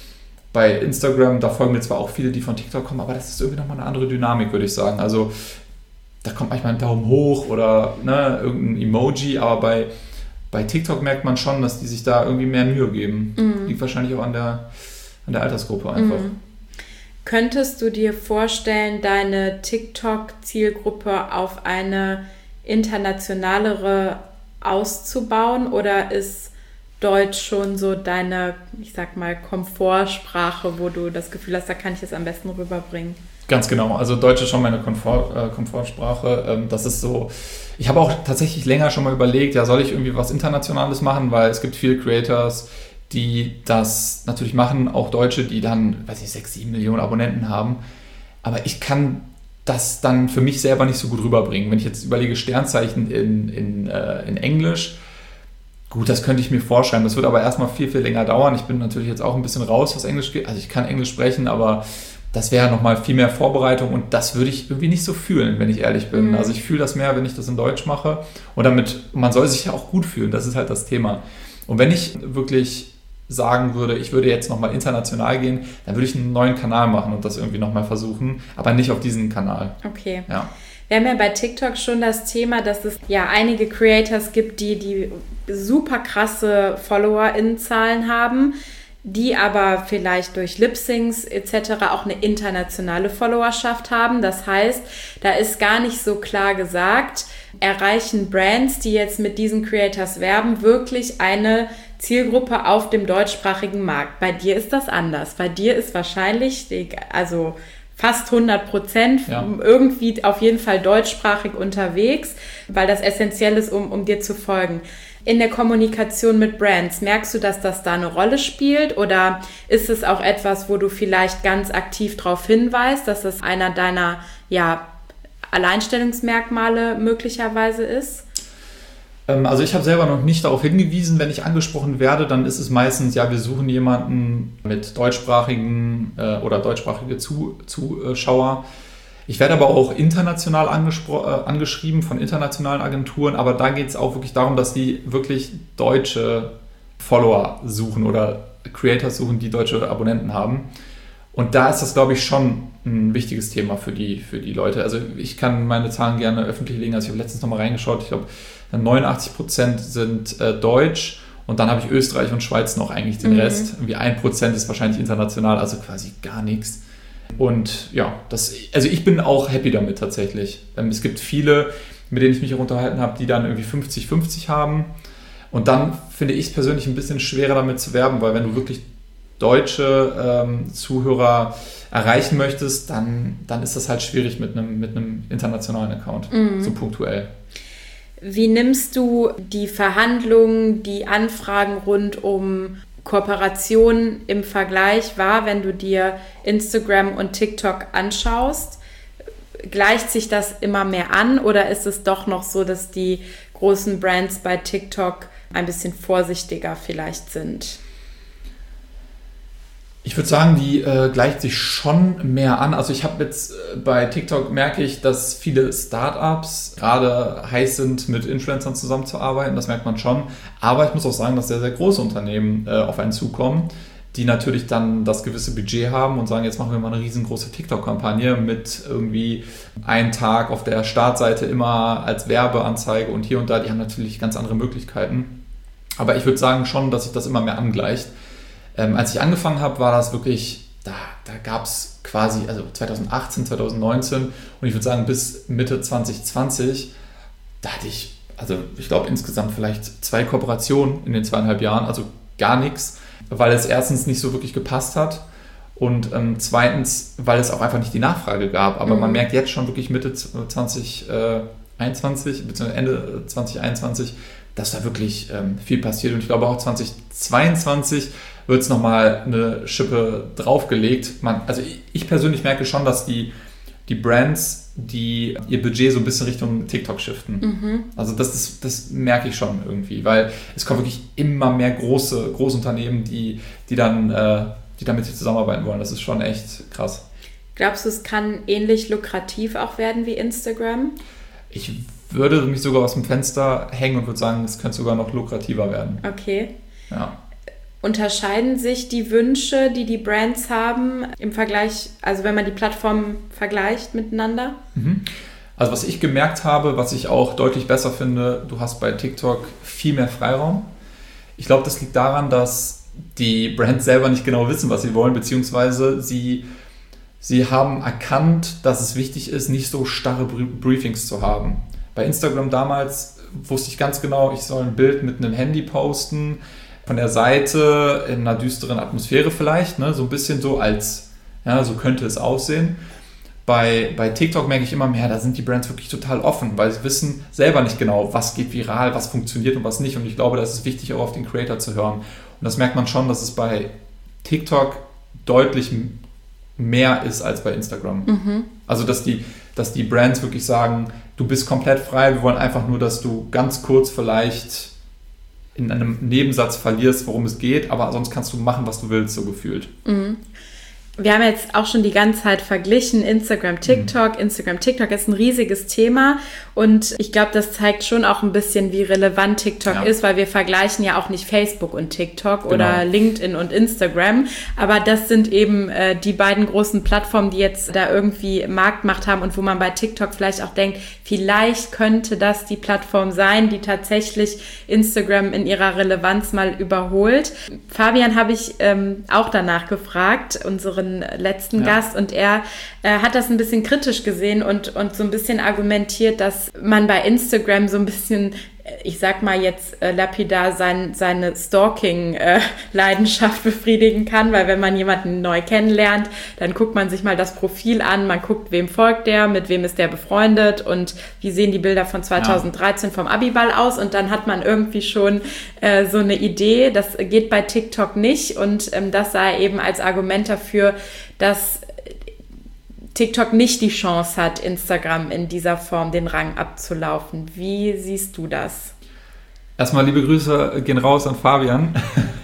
Instagram, da folgen mir zwar auch viele, die von TikTok kommen, aber das ist irgendwie nochmal eine andere Dynamik, würde ich sagen. Also da kommt manchmal ein Daumen hoch oder irgendein Emoji, aber bei TikTok merkt man schon, dass die sich da irgendwie mehr Mühe geben. Liegt wahrscheinlich auch an der Altersgruppe einfach. Könntest du dir vorstellen, deine TikTok-Zielgruppe auf eine internationalere auszubauen, oder ist Deutsch schon so deine, ich sag mal, Komfortsprache, wo du das Gefühl hast, da kann ich das am besten rüberbringen? Ganz genau, also Deutsch ist schon meine Komfortsprache. Das ist so, ich habe auch tatsächlich länger schon mal überlegt, soll ich irgendwie was Internationales machen, weil es gibt viele Creators, die das natürlich machen, auch Deutsche, die dann, 6, 7 Millionen Abonnenten haben. Aber ich kann das dann für mich selber nicht so gut rüberbringen. Wenn ich jetzt überlege, Sternzeichen in Englisch, gut, das könnte ich mir vorstellen. Das wird aber erstmal viel, viel länger dauern. Ich bin natürlich jetzt auch ein bisschen raus, was Englisch geht. Also ich kann Englisch sprechen, aber das wäre nochmal viel mehr Vorbereitung und das würde ich irgendwie nicht so fühlen, wenn ich ehrlich bin. Also ich fühle das mehr, wenn ich das in Deutsch mache. Und man soll sich ja auch gut fühlen, das ist halt das Thema. Und wenn ich wirklich sagen würde, ich würde jetzt nochmal international gehen, dann würde ich einen neuen Kanal machen und das irgendwie nochmal versuchen, aber nicht auf diesen Kanal. Okay. Ja. Wir haben ja bei TikTok schon das Thema, dass es ja einige Creators gibt, die super krasse FollowerInnenzahlen haben, die aber vielleicht durch Lip-Syncs etc. auch eine internationale Followerschaft haben. Das heißt, da ist gar nicht so klar gesagt, erreichen Brands, die jetzt mit diesen Creators werben, wirklich eine Zielgruppe auf dem deutschsprachigen Markt. Bei dir ist das anders. Bei dir ist wahrscheinlich, also fast 100% irgendwie auf jeden Fall deutschsprachig unterwegs, weil das essentiell ist, um dir zu folgen. In der Kommunikation mit Brands, merkst du, dass das da eine Rolle spielt oder ist es auch etwas, wo du vielleicht ganz aktiv darauf hinweist, dass das einer deiner Alleinstellungsmerkmale möglicherweise ist? Also ich habe selber noch nicht darauf hingewiesen, wenn ich angesprochen werde, dann ist es meistens, wir suchen jemanden mit deutschsprachigen oder deutschsprachige Zuschauer. Ich werde aber auch international angeschrieben von internationalen Agenturen, aber da geht es auch wirklich darum, dass die wirklich deutsche Follower suchen oder Creators suchen, die deutsche Abonnenten haben. Und da ist das, glaube ich, schon ein wichtiges Thema für die Leute. Also ich kann meine Zahlen gerne öffentlich legen. Also ich habe letztens nochmal reingeschaut. Ich glaube, 89% sind deutsch und dann habe ich Österreich und Schweiz noch eigentlich den Rest. Irgendwie 1% ist wahrscheinlich international, also quasi gar nichts. Und also ich bin auch happy damit tatsächlich. Es gibt viele, mit denen ich mich auch unterhalten habe, die dann irgendwie 50-50 haben. Und dann finde ich es persönlich ein bisschen schwerer damit zu werben, weil wenn du wirklich deutsche Zuhörer erreichen möchtest, dann ist das halt schwierig mit einem internationalen Account, so punktuell. Wie nimmst du die Verhandlungen, die Anfragen rund um Kooperationen im Vergleich wahr, wenn du dir Instagram und TikTok anschaust? Gleicht sich das immer mehr an oder ist es doch noch so, dass die großen Brands bei TikTok ein bisschen vorsichtiger vielleicht sind? Ich würde sagen, die gleicht sich schon mehr an. Also ich habe jetzt bei TikTok merke ich, dass viele Startups gerade heiß sind, mit Influencern zusammenzuarbeiten. Das merkt man schon. Aber ich muss auch sagen, dass sehr, sehr große Unternehmen auf einen zukommen, die natürlich dann das gewisse Budget haben und sagen, jetzt machen wir mal eine riesengroße TikTok-Kampagne mit irgendwie einen Tag auf der Startseite immer als Werbeanzeige und hier und da. Die haben natürlich ganz andere Möglichkeiten. Aber ich würde sagen schon, dass sich das immer mehr angleicht. Als ich angefangen habe, war das wirklich, da gab es quasi, also 2018, 2019 und ich würde sagen bis Mitte 2020, da hatte ich, also ich glaube insgesamt vielleicht 2 Kooperationen in den 2,5 Jahren, also gar nichts, weil es erstens nicht so wirklich gepasst hat und zweitens, weil es auch einfach nicht die Nachfrage gab. Aber man merkt jetzt schon wirklich Mitte 2021 bzw. Ende 2021, dass da wirklich viel passiert und ich glaube auch 2022 wird es nochmal eine Schippe draufgelegt. Also ich persönlich merke schon, dass die Brands, die ihr Budget so ein bisschen Richtung TikTok shiften. Also das merke ich schon irgendwie, weil es kommen wirklich immer mehr große Unternehmen, die damit zusammenarbeiten wollen. Das ist schon echt krass. Glaubst du, es kann ähnlich lukrativ auch werden wie Instagram? Ich würde mich sogar aus dem Fenster hängen und würde sagen, es könnte sogar noch lukrativer werden. Okay. Ja. Unterscheiden sich die Wünsche, die die Brands haben im Vergleich, also wenn man die Plattformen vergleicht miteinander? Also was ich gemerkt habe, was ich auch deutlich besser finde, du hast bei TikTok viel mehr Freiraum. Ich glaube, das liegt daran, dass die Brands selber nicht genau wissen, was sie wollen, beziehungsweise sie haben erkannt, dass es wichtig ist, nicht so starre Briefings zu haben. Bei Instagram damals wusste ich ganz genau, ich soll ein Bild mit einem Handy posten, von der Seite in einer düsteren Atmosphäre vielleicht, ne? So ein bisschen so so könnte es aussehen. Bei TikTok merke ich immer mehr, da sind die Brands wirklich total offen, weil sie wissen selber nicht genau, was geht viral, was funktioniert und was nicht. Und ich glaube, da ist es wichtig, auch auf den Creator zu hören. Und das merkt man schon, dass es bei TikTok deutlich mehr ist als bei Instagram. Also, dass die Brands wirklich sagen, du bist komplett frei, wir wollen einfach nur, dass du ganz kurz vielleicht in einem Nebensatz verlierst, worum es geht, aber sonst kannst du machen, was du willst, so gefühlt. wir haben jetzt auch schon die ganze Zeit verglichen, Instagram, TikTok. Instagram, TikTok ist ein riesiges Thema und ich glaube, das zeigt schon auch ein bisschen, wie relevant TikTok ist, weil wir vergleichen ja auch nicht Facebook und TikTok oder LinkedIn und Instagram, aber das sind eben die beiden großen Plattformen, die jetzt da irgendwie Marktmacht haben und wo man bei TikTok vielleicht auch denkt, vielleicht könnte das die Plattform sein, die tatsächlich Instagram in ihrer Relevanz mal überholt. Fabian habe ich auch danach gefragt, unseren letzten Gast, und er hat das ein bisschen kritisch gesehen und so ein bisschen argumentiert, dass man bei Instagram so ein bisschen, ich sag mal jetzt lapidar, seine Stalking-Leidenschaft befriedigen kann, weil wenn man jemanden neu kennenlernt, dann guckt man sich mal das Profil an, man guckt, wem folgt der, mit wem ist der befreundet und wie sehen die Bilder von 2013 vom Abiball aus, und dann hat man irgendwie schon so eine Idee. Das geht bei TikTok nicht, und das sah er eben als Argument dafür, dass TikTok nicht die Chance hat, Instagram in dieser Form den Rang abzulaufen. Wie siehst du das? Erstmal liebe Grüße gehen raus an Fabian.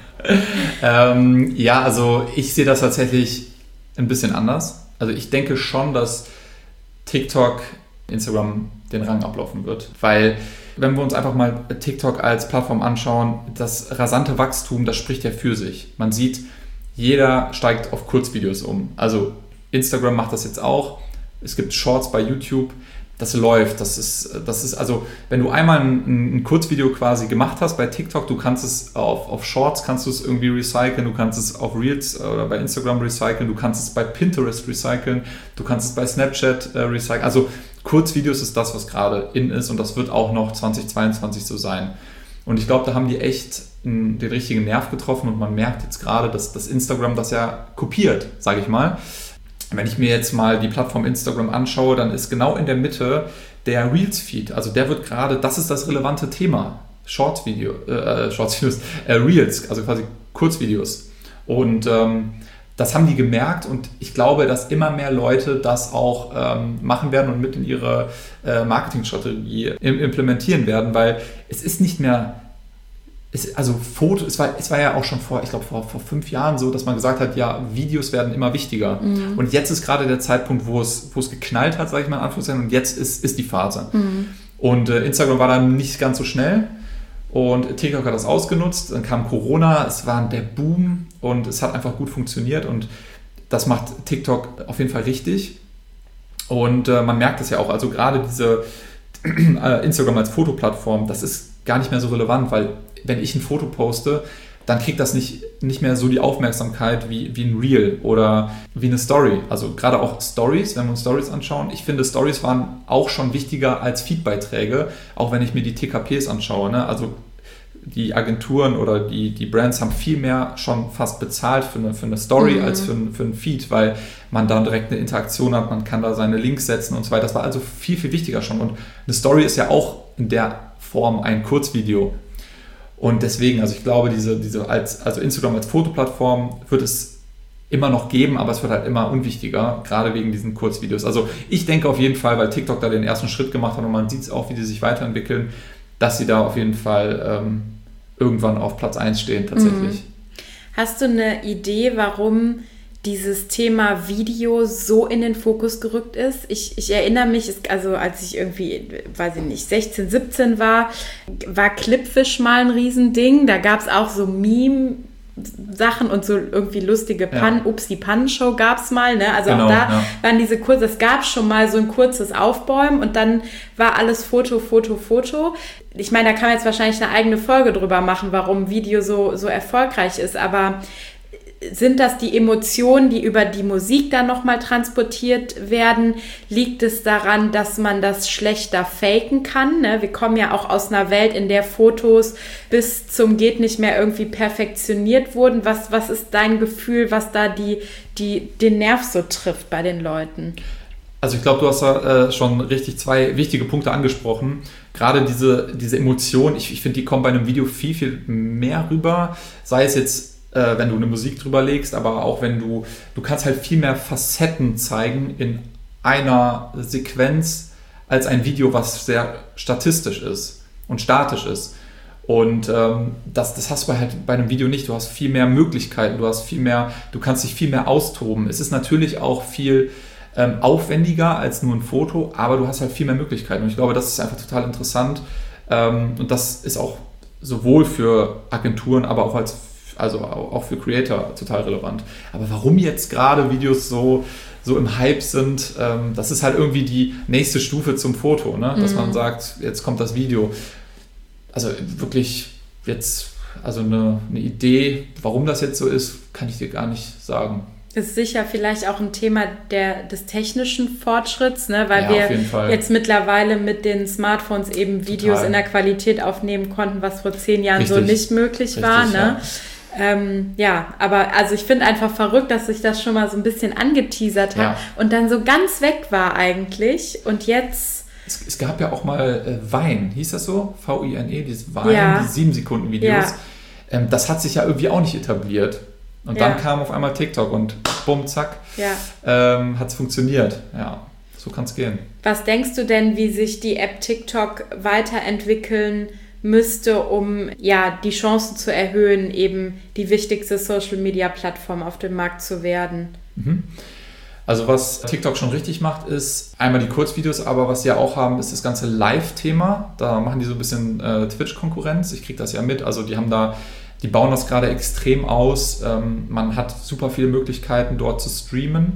Also ich sehe das tatsächlich ein bisschen anders. Also ich denke schon, dass TikTok Instagram den Rang ablaufen wird. Weil, wenn wir uns einfach mal TikTok als Plattform anschauen, das rasante Wachstum, das spricht ja für sich. Man sieht, jeder steigt auf Kurzvideos um. Also Instagram macht das jetzt auch. Es gibt Shorts bei YouTube. Das läuft. Das ist also, wenn du einmal ein Kurzvideo quasi gemacht hast bei TikTok, du kannst es auf Shorts kannst du es irgendwie recyceln, du kannst es auf Reels oder bei Instagram recyceln, du kannst es bei Pinterest recyceln, du kannst es bei Snapchat recyceln. Also Kurzvideos ist das, was gerade in ist, und das wird auch noch 2022 so sein. Und ich glaube, da haben die echt den richtigen Nerv getroffen, und man merkt jetzt gerade, dass das Instagram das ja kopiert, sage ich mal. Wenn ich mir jetzt mal die Plattform Instagram anschaue, dann ist genau in der Mitte der Reels-Feed. Also der wird gerade, das ist das relevante Thema. Reels, also quasi Kurzvideos. Und das haben die gemerkt, und ich glaube, dass immer mehr Leute das auch machen werden und mit in ihre Marketingstrategie implementieren werden, weil es ist nicht mehr... Es war ja auch schon vor 5 Jahren so, dass man gesagt hat, ja, Videos werden immer wichtiger. Mhm. Und jetzt ist gerade der Zeitpunkt, wo es geknallt hat, sage ich mal in Anführungszeichen, und jetzt ist die Phase. Mhm. Und Instagram war dann nicht ganz so schnell, und TikTok hat das ausgenutzt, dann kam Corona, es war der Boom, und es hat einfach gut funktioniert, und das macht TikTok auf jeden Fall richtig. Und man merkt es ja auch, also gerade diese Instagram als Fotoplattform, das ist gar nicht mehr so relevant, weil wenn ich ein Foto poste, dann kriegt das nicht mehr so die Aufmerksamkeit wie ein Reel oder wie eine Story. Also gerade auch Stories, wenn wir uns Stories anschauen. Ich finde, Stories waren auch schon wichtiger als Feedbeiträge, auch wenn ich mir die TKPs anschaue. Ne? Also die Agenturen oder die Brands haben viel mehr schon fast bezahlt für eine Story als für einen Feed, weil man dann direkt eine Interaktion hat, man kann da seine Links setzen und so weiter. Das war also viel, viel wichtiger schon. Und eine Story ist ja auch in der Form ein Kurzvideo. Und deswegen, also ich glaube, also Instagram als Fotoplattform wird es immer noch geben, aber es wird halt immer unwichtiger, gerade wegen diesen Kurzvideos. Also ich denke auf jeden Fall, weil TikTok da den ersten Schritt gemacht hat, und man sieht es auch, wie die sich weiterentwickeln, dass sie da auf jeden Fall irgendwann auf Platz 1 stehen tatsächlich. Hast du eine Idee, warum dieses Thema Video so in den Fokus gerückt ist? Ich erinnere mich, also als ich irgendwie, 16, 17 war Clipfish mal ein Riesending. Da gab es auch so Meme-Sachen und so irgendwie lustige die Pannenshow gab es mal. Ne? Also genau, auch da waren diese kurze, es gab schon mal so ein kurzes Aufbäumen, und dann war alles Foto, Foto, Foto. Ich meine, da kann man jetzt wahrscheinlich eine eigene Folge drüber machen, warum Video so erfolgreich ist, aber sind das die Emotionen, die über die Musik dann nochmal transportiert werden? Liegt es daran, dass man das schlechter faken kann? Ne? Wir kommen ja auch aus einer Welt, in der Fotos bis zum geht nicht mehr irgendwie perfektioniert wurden. Was ist dein Gefühl, was da den Nerv so trifft bei den Leuten? Also ich glaube, du hast da schon richtig 2 wichtige Punkte angesprochen. Gerade diese Emotionen, ich finde, die kommen bei einem Video viel, viel mehr rüber. Sei es jetzt wenn du eine Musik drüber legst, aber auch wenn du kannst halt viel mehr Facetten zeigen in einer Sequenz als ein Video, was sehr statistisch ist und statisch ist. Und das hast du halt bei einem Video nicht. Du hast viel mehr Möglichkeiten, du kannst dich viel mehr austoben. Es ist natürlich auch viel aufwendiger als nur ein Foto, aber du hast halt viel mehr Möglichkeiten. Und ich glaube, das ist einfach total interessant. Und das ist auch sowohl für Agenturen, aber auch auch für Creator total relevant. Aber warum jetzt gerade Videos so im Hype sind, das ist halt irgendwie die nächste Stufe zum Foto, ne? Dass man sagt, jetzt kommt das Video. Also wirklich jetzt, also eine Idee, warum das jetzt so ist, kann ich dir gar nicht sagen. Ist sicher vielleicht auch ein Thema des technischen Fortschritts, ne? Weil ja, wir jetzt mittlerweile mit den Smartphones eben Videos in der Qualität aufnehmen konnten, was vor 10 Jahren so nicht möglich war. Ne? Aber also ich finde einfach verrückt, dass sich das schon mal so ein bisschen angeteasert hat und dann so ganz weg war eigentlich und jetzt... Es gab ja auch mal Vine, hieß das so? V-I-N-E, dieses Vine, die 7-Sekunden-Videos. Ja. Das hat sich ja irgendwie auch nicht etabliert. Und dann kam auf einmal TikTok und bumm, zack, hat es funktioniert. Ja, so kann es gehen. Was denkst du denn, wie sich die App TikTok weiterentwickeln müsste, um die Chancen zu erhöhen, eben die wichtigste Social-Media-Plattform auf dem Markt zu werden? Also was TikTok schon richtig macht, ist einmal die Kurzvideos, aber was sie ja auch haben, ist das ganze Live-Thema. Da machen die so ein bisschen Twitch-Konkurrenz. Ich kriege das ja mit. Also die bauen das gerade extrem aus. Man hat super viele Möglichkeiten, dort zu streamen.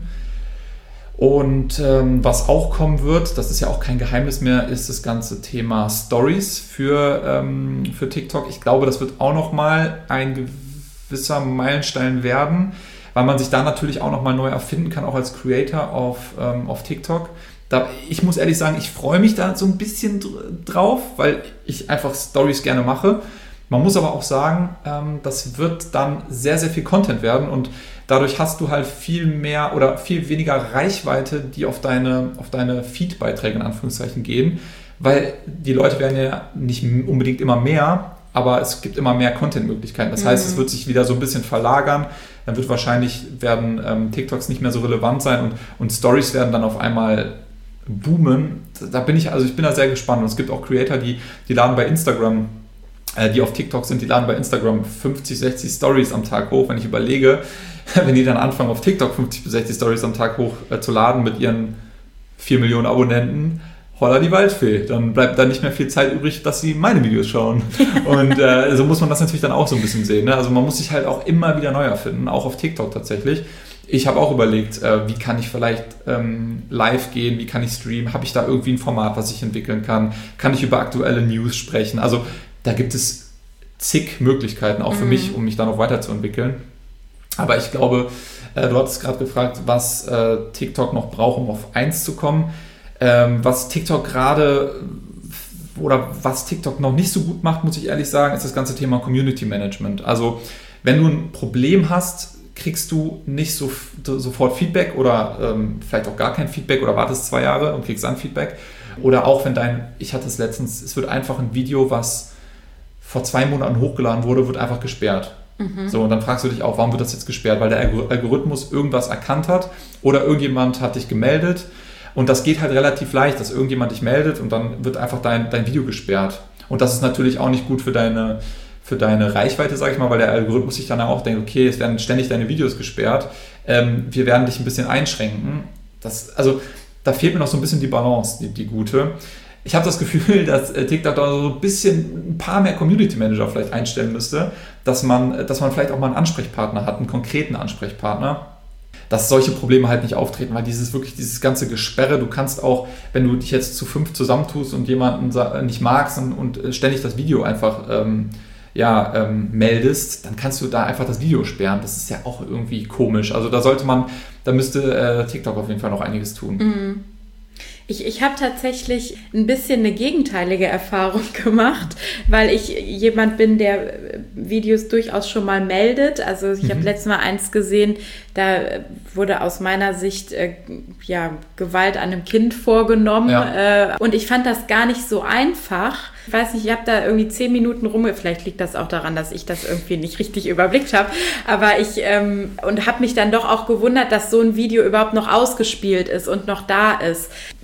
Und was auch kommen wird, das ist ja auch kein Geheimnis mehr, ist das ganze Thema Stories für TikTok. Ich glaube, das wird auch nochmal ein gewisser Meilenstein werden, weil man sich da natürlich auch nochmal neu erfinden kann, auch als Creator auf TikTok. Ich muss ehrlich sagen, ich freue mich da so ein bisschen drauf, weil ich einfach Stories gerne mache. Man muss aber auch sagen, das wird dann sehr, sehr viel Content werden und dadurch hast du halt viel mehr oder viel weniger Reichweite, die auf deine Feed-Beiträge in Anführungszeichen gehen, weil die Leute werden ja nicht unbedingt immer mehr, aber es gibt immer mehr Content-Möglichkeiten. Das heißt, es wird sich wieder so ein bisschen verlagern, dann werden TikToks nicht mehr so relevant sein und Stories werden dann auf einmal boomen. Ich bin da sehr gespannt und es gibt auch Creator, die laden bei Instagram, die auf TikTok sind, die laden bei Instagram 50, 60 Stories am Tag hoch. Wenn ich überlege, wenn die dann anfangen, auf TikTok 50 bis 60 Stories am Tag hoch zu laden mit ihren 4 Millionen Abonnenten, holla die Waldfee. Dann bleibt da nicht mehr viel Zeit übrig, dass sie meine Videos schauen. Und so muss man das natürlich dann auch so ein bisschen sehen. Ne? Also man muss sich halt auch immer wieder neu erfinden, auch auf TikTok tatsächlich. Ich habe auch überlegt, wie kann ich vielleicht live gehen, wie kann ich streamen, habe ich da irgendwie ein Format, was ich entwickeln kann ich über aktuelle News sprechen. Also da gibt es zig Möglichkeiten, auch für mich, um mich da noch weiterzuentwickeln. Aber ich glaube, du hattest gerade gefragt, was TikTok noch braucht, um auf 1 zu kommen. Was TikTok noch nicht so gut macht, muss ich ehrlich sagen, ist das ganze Thema Community Management. Also wenn du ein Problem hast, kriegst du nicht sofort Feedback oder vielleicht auch gar kein Feedback oder wartest 2 Jahre und kriegst dann Feedback. Oder auch wenn ich hatte es letztens, es wird einfach ein Video, was vor 2 Monaten hochgeladen wurde, wird einfach gesperrt. So, und dann fragst du dich auch, warum wird das jetzt gesperrt? Weil der Algorithmus irgendwas erkannt hat oder irgendjemand hat dich gemeldet und das geht halt relativ leicht, dass irgendjemand dich meldet und dann wird einfach dein Video gesperrt. Und das ist natürlich auch nicht gut für deine Reichweite, sage ich mal, weil der Algorithmus sich dann auch denkt, okay, es werden ständig deine Videos gesperrt, wir werden dich ein bisschen einschränken. Da fehlt mir noch so ein bisschen die Balance, die gute. Ich habe das Gefühl, dass TikTok da so ein paar mehr Community Manager vielleicht einstellen müsste, dass man vielleicht auch mal einen Ansprechpartner hat, einen konkreten Ansprechpartner, dass solche Probleme halt nicht auftreten, weil dieses ganze Gesperre, du kannst auch, wenn du dich jetzt zu 5 zusammentust und jemanden nicht magst und ständig das Video einfach meldest, dann kannst du da einfach das Video sperren. Das ist ja auch irgendwie komisch. Also da müsste TikTok auf jeden Fall noch einiges tun. Ich habe tatsächlich ein bisschen eine gegenteilige Erfahrung gemacht, weil ich jemand bin, der Videos durchaus schon mal meldet. Also ich habe letztes Mal eins gesehen, da wurde aus meiner Sicht Gewalt an einem Kind vorgenommen. Ja. Und ich fand das gar nicht so einfach. Ich weiß nicht, ich habe da irgendwie 10 Minuten vielleicht liegt das auch daran, dass ich das irgendwie nicht richtig überblickt habe, aber und habe mich dann doch auch gewundert, dass so ein Video überhaupt noch ausgespielt ist und noch da ist.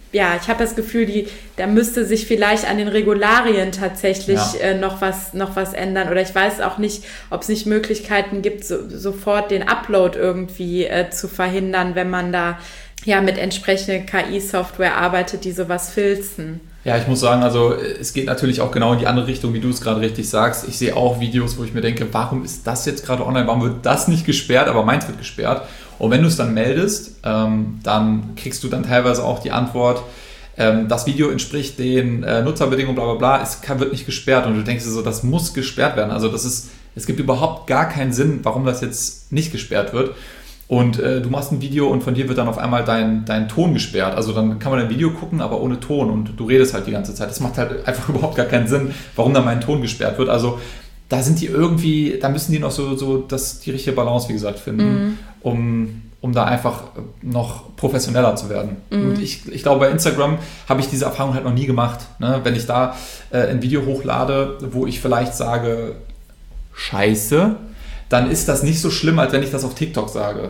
ich habe das Gefühl, da müsste sich vielleicht an den Regularien tatsächlich noch was ändern. Oder ich weiß auch nicht, ob es nicht Möglichkeiten gibt, sofort den Upload irgendwie zu verhindern, wenn man da mit entsprechender KI-Software arbeitet, die sowas filzen. Ja, ich muss sagen, also es geht natürlich auch genau in die andere Richtung, wie du es gerade richtig sagst. Ich sehe auch Videos, wo ich mir denke, warum ist das jetzt gerade online? Warum wird das nicht gesperrt, aber meins wird gesperrt? Und wenn du es dann meldest, dann kriegst du dann teilweise auch die Antwort, das Video entspricht den Nutzerbedingungen, bla bla bla, es wird nicht gesperrt. Und du denkst dir so, das muss gesperrt werden. Also es gibt überhaupt gar keinen Sinn, warum das jetzt nicht gesperrt wird. Und du machst ein Video und von dir wird dann auf einmal dein Ton gesperrt. Also dann kann man ein Video gucken, aber ohne Ton und du redest halt die ganze Zeit. Das macht halt einfach überhaupt gar keinen Sinn, warum dann mein Ton gesperrt wird. Also da sind die irgendwie, da müssen die noch so die richtige Balance, wie gesagt, finden, um da einfach noch professioneller zu werden. Und ich glaube, bei Instagram habe ich diese Erfahrung halt noch nie gemacht. Ne? Wenn ich da ein Video hochlade, wo ich vielleicht sage, Scheiße, dann ist das nicht so schlimm, als wenn ich das auf TikTok sage.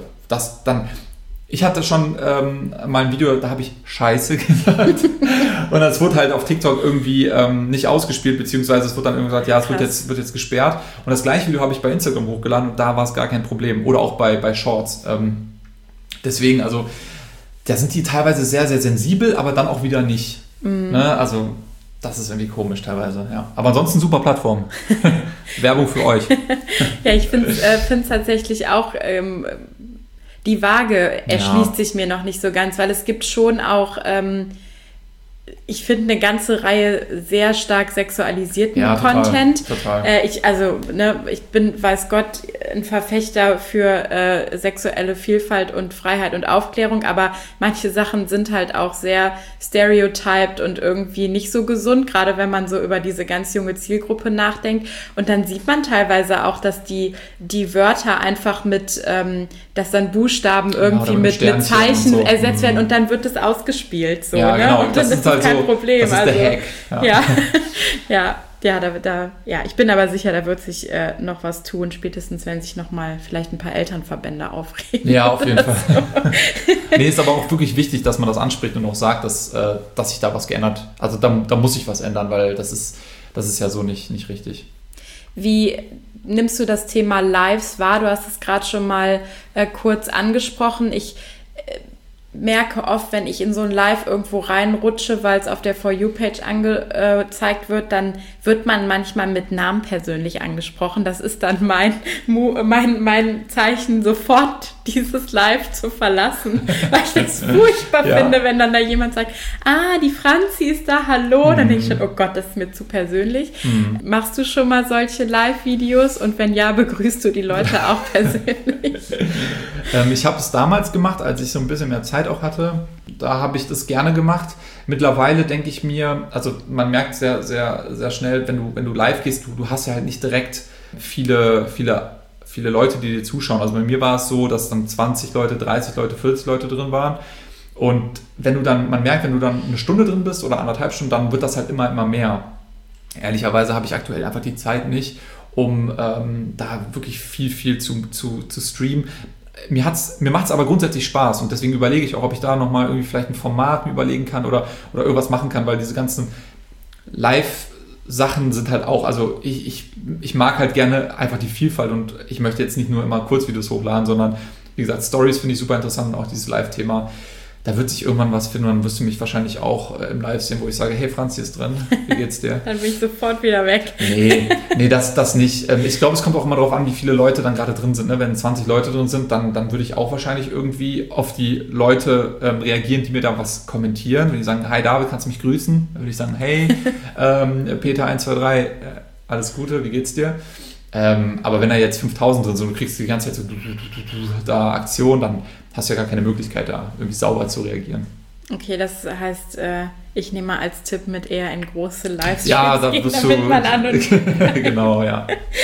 Ich hatte schon mal ein Video, da habe ich Scheiße gesagt und das wurde halt auf TikTok irgendwie nicht ausgespielt, beziehungsweise es wurde dann irgendwie gesagt, ja, es wird jetzt gesperrt. Und das gleiche Video habe ich bei Instagram hochgeladen und da war es gar kein Problem. Oder auch bei Shorts. Deswegen, also da sind die teilweise sehr, sehr sensibel, aber dann auch wieder nicht. Ne? Also das ist irgendwie komisch teilweise, ja. Aber ansonsten super Plattform. Werbung für euch. Ja, ich finde es tatsächlich auch, die Waage erschließt sich mir noch nicht so ganz, weil es gibt schon auch, ich finde, eine ganze Reihe sehr stark sexualisierten Content. Total. Ich bin, weiß Gott, ein Verfechter für sexuelle Vielfalt und Freiheit und Aufklärung, aber manche Sachen sind halt auch sehr stereotyped und irgendwie nicht so gesund, gerade wenn man so über diese ganz junge Zielgruppe nachdenkt. Und dann sieht man teilweise auch, dass die Wörter einfach dass dann Buchstaben irgendwie mit Zeichen so ersetzt werden und dann wird es ausgespielt. So, ja, genau. Und dann ist halt kein Problem. Das ist der Hack. Ich bin aber sicher, da wird sich noch was tun, spätestens wenn sich nochmal vielleicht ein paar Elternverbände aufregen. Ja, auf jeden Fall. Nee, ist aber auch wirklich wichtig, dass man das anspricht und auch sagt, dass sich da was geändert. Also da muss sich was ändern, weil das ist ja so nicht richtig. Wie nimmst du das Thema Lives wahr? Du hast es gerade schon mal kurz angesprochen. Ich merke oft, wenn ich in so ein Live irgendwo reinrutsche, weil es auf der For You-Page angezeigt wird, dann wird man manchmal mit Namen persönlich angesprochen. Das ist dann mein Zeichen, sofort dieses Live zu verlassen, weil ich das furchtbar finde, wenn dann da jemand sagt, die Franzi ist da, hallo. Dann denke ich schon, oh Gott, das ist mir zu persönlich. Machst du schon mal solche Live-Videos und wenn ja, begrüßt du die Leute auch persönlich? Ich habe es damals gemacht, als ich so ein bisschen mehr Zeit auch hatte. Da habe ich das gerne gemacht. Mittlerweile denke ich mir, also man merkt sehr, sehr, sehr schnell, wenn du live gehst, du hast ja halt nicht direkt viele Leute, die dir zuschauen. Also bei mir war es so, dass dann 20 Leute, 30 Leute, 40 Leute drin waren. Und man merkt, wenn du dann eine Stunde drin bist oder 1,5 Stunden, dann wird das halt immer mehr. Ehrlicherweise habe ich aktuell einfach die Zeit nicht, um da wirklich viel zu streamen. Mir macht es aber grundsätzlich Spaß und deswegen überlege ich auch, ob ich da nochmal irgendwie vielleicht ein Format überlegen kann oder irgendwas machen kann, weil diese ganzen Live-Sachen sind halt auch, also ich mag halt gerne einfach die Vielfalt und ich möchte jetzt nicht nur immer Kurzvideos hochladen, sondern wie gesagt, Stories finde ich super interessant und auch dieses Live-Thema. Da wird sich irgendwann was finden und dann wirst du mich wahrscheinlich auch im Live sehen, wo ich sage, hey Franzi ist drin, wie geht's dir? Dann bin ich sofort wieder weg. Nee, das nicht. Ich glaube, es kommt auch immer darauf an, wie viele Leute dann gerade drin sind. Ne? Wenn 20 Leute drin sind, dann würde ich auch wahrscheinlich irgendwie auf die Leute reagieren, die mir da was kommentieren. Wenn die sagen, hi David, kannst du mich grüßen? Dann würde ich sagen, hey Peter 123, alles Gute, wie geht's dir? Aber wenn da jetzt 5000 drin sind und du kriegst die ganze Zeit so da Aktion, dann hast du ja gar keine Möglichkeit, da irgendwie sauber zu reagieren. Okay, das heißt, ich nehme mal als Tipp mit, eher in große Livestreams da gehen, bist damit man an und genau, ja.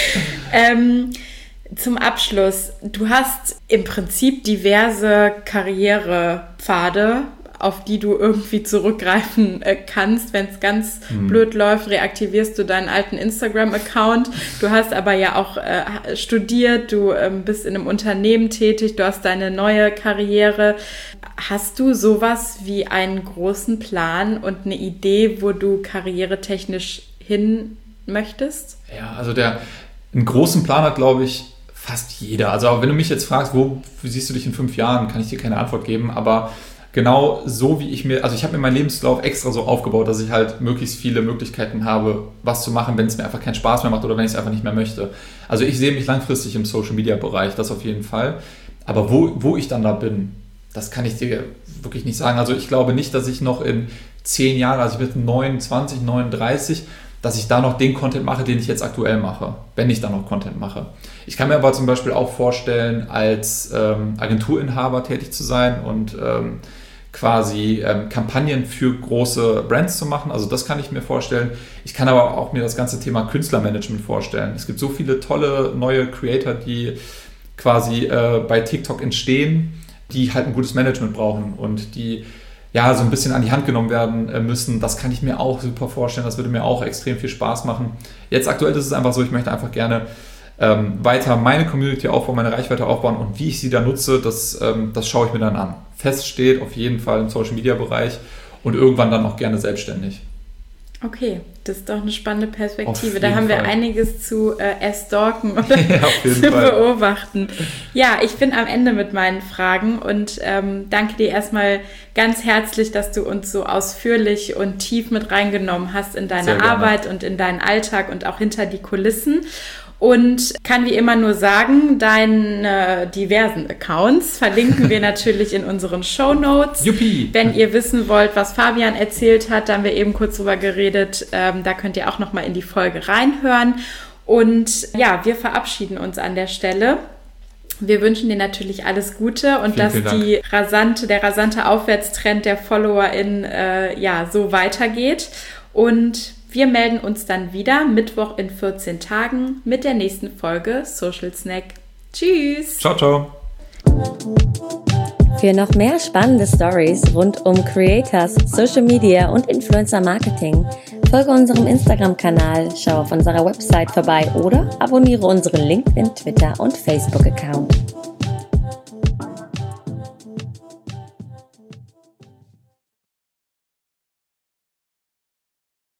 Zum Abschluss, du hast im Prinzip diverse Karrierepfade auf die du irgendwie zurückgreifen kannst. Wenn es ganz blöd läuft, reaktivierst du deinen alten Instagram-Account. Du hast aber ja auch studiert, du bist in einem Unternehmen tätig, du hast deine neue Karriere. Hast du sowas wie einen großen Plan und eine Idee, wo du karrieretechnisch hin möchtest? Ja, also einen großen Plan hat, glaube ich, fast jeder. Also wenn du mich jetzt fragst, wo siehst du dich in 5 Jahren, kann ich dir keine Antwort geben, aber genau so wie ich habe mir meinen Lebenslauf extra so aufgebaut, dass ich halt möglichst viele Möglichkeiten habe, was zu machen, wenn es mir einfach keinen Spaß mehr macht oder wenn ich es einfach nicht mehr möchte. Also ich sehe mich langfristig im Social-Media-Bereich, das auf jeden Fall. Aber wo ich dann da bin, das kann ich dir wirklich nicht sagen. Also ich glaube nicht, dass ich noch in 10 Jahren, also ich bin 29, 39, dass ich da noch den Content mache, den ich jetzt aktuell mache, wenn ich da noch Content mache. Ich kann mir aber zum Beispiel auch vorstellen, als Agenturinhaber tätig zu sein und quasi Kampagnen für große Brands zu machen. Also das kann ich mir vorstellen. Ich kann aber auch mir das ganze Thema Künstlermanagement vorstellen. Es gibt so viele tolle neue Creator, die quasi bei TikTok entstehen, die halt ein gutes Management brauchen und die ja so ein bisschen an die Hand genommen werden müssen. Das kann ich mir auch super vorstellen. Das würde mir auch extrem viel Spaß machen. Jetzt aktuell ist es einfach so, ich möchte einfach gerne weiter meine Community aufbauen, meine Reichweite aufbauen und wie ich sie da nutze, das schaue ich mir dann an. Fest steht auf jeden Fall im Social-Media-Bereich und irgendwann dann auch gerne selbstständig. Okay, das ist doch eine spannende Perspektive. Da haben wir einiges zu erstalken oder zu beobachten. Ja, ich bin am Ende mit meinen Fragen und danke dir erstmal ganz herzlich, dass du uns so ausführlich und tief mit reingenommen hast in deine Arbeit und in deinen Alltag und auch hinter die Kulissen. Und kann wie immer nur sagen, deine diversen Accounts verlinken wir natürlich in unseren Shownotes. Juppie! Wenn ihr wissen wollt, was Fabian erzählt hat, da haben wir eben kurz drüber geredet, da könnt ihr auch nochmal in die Folge reinhören. Und ja, wir verabschieden uns an der Stelle. Wir wünschen dir natürlich alles Gute und dass der rasante Aufwärtstrend der FollowerInnen so weitergeht. Und wir melden uns dann wieder Mittwoch in 14 Tagen mit der nächsten Folge Social Snack. Tschüss! Ciao, ciao! Für noch mehr spannende Stories rund um Creators, Social Media und Influencer Marketing folge unserem Instagram-Kanal, schau auf unserer Website vorbei oder abonniere unseren LinkedIn, Twitter und Facebook-Account.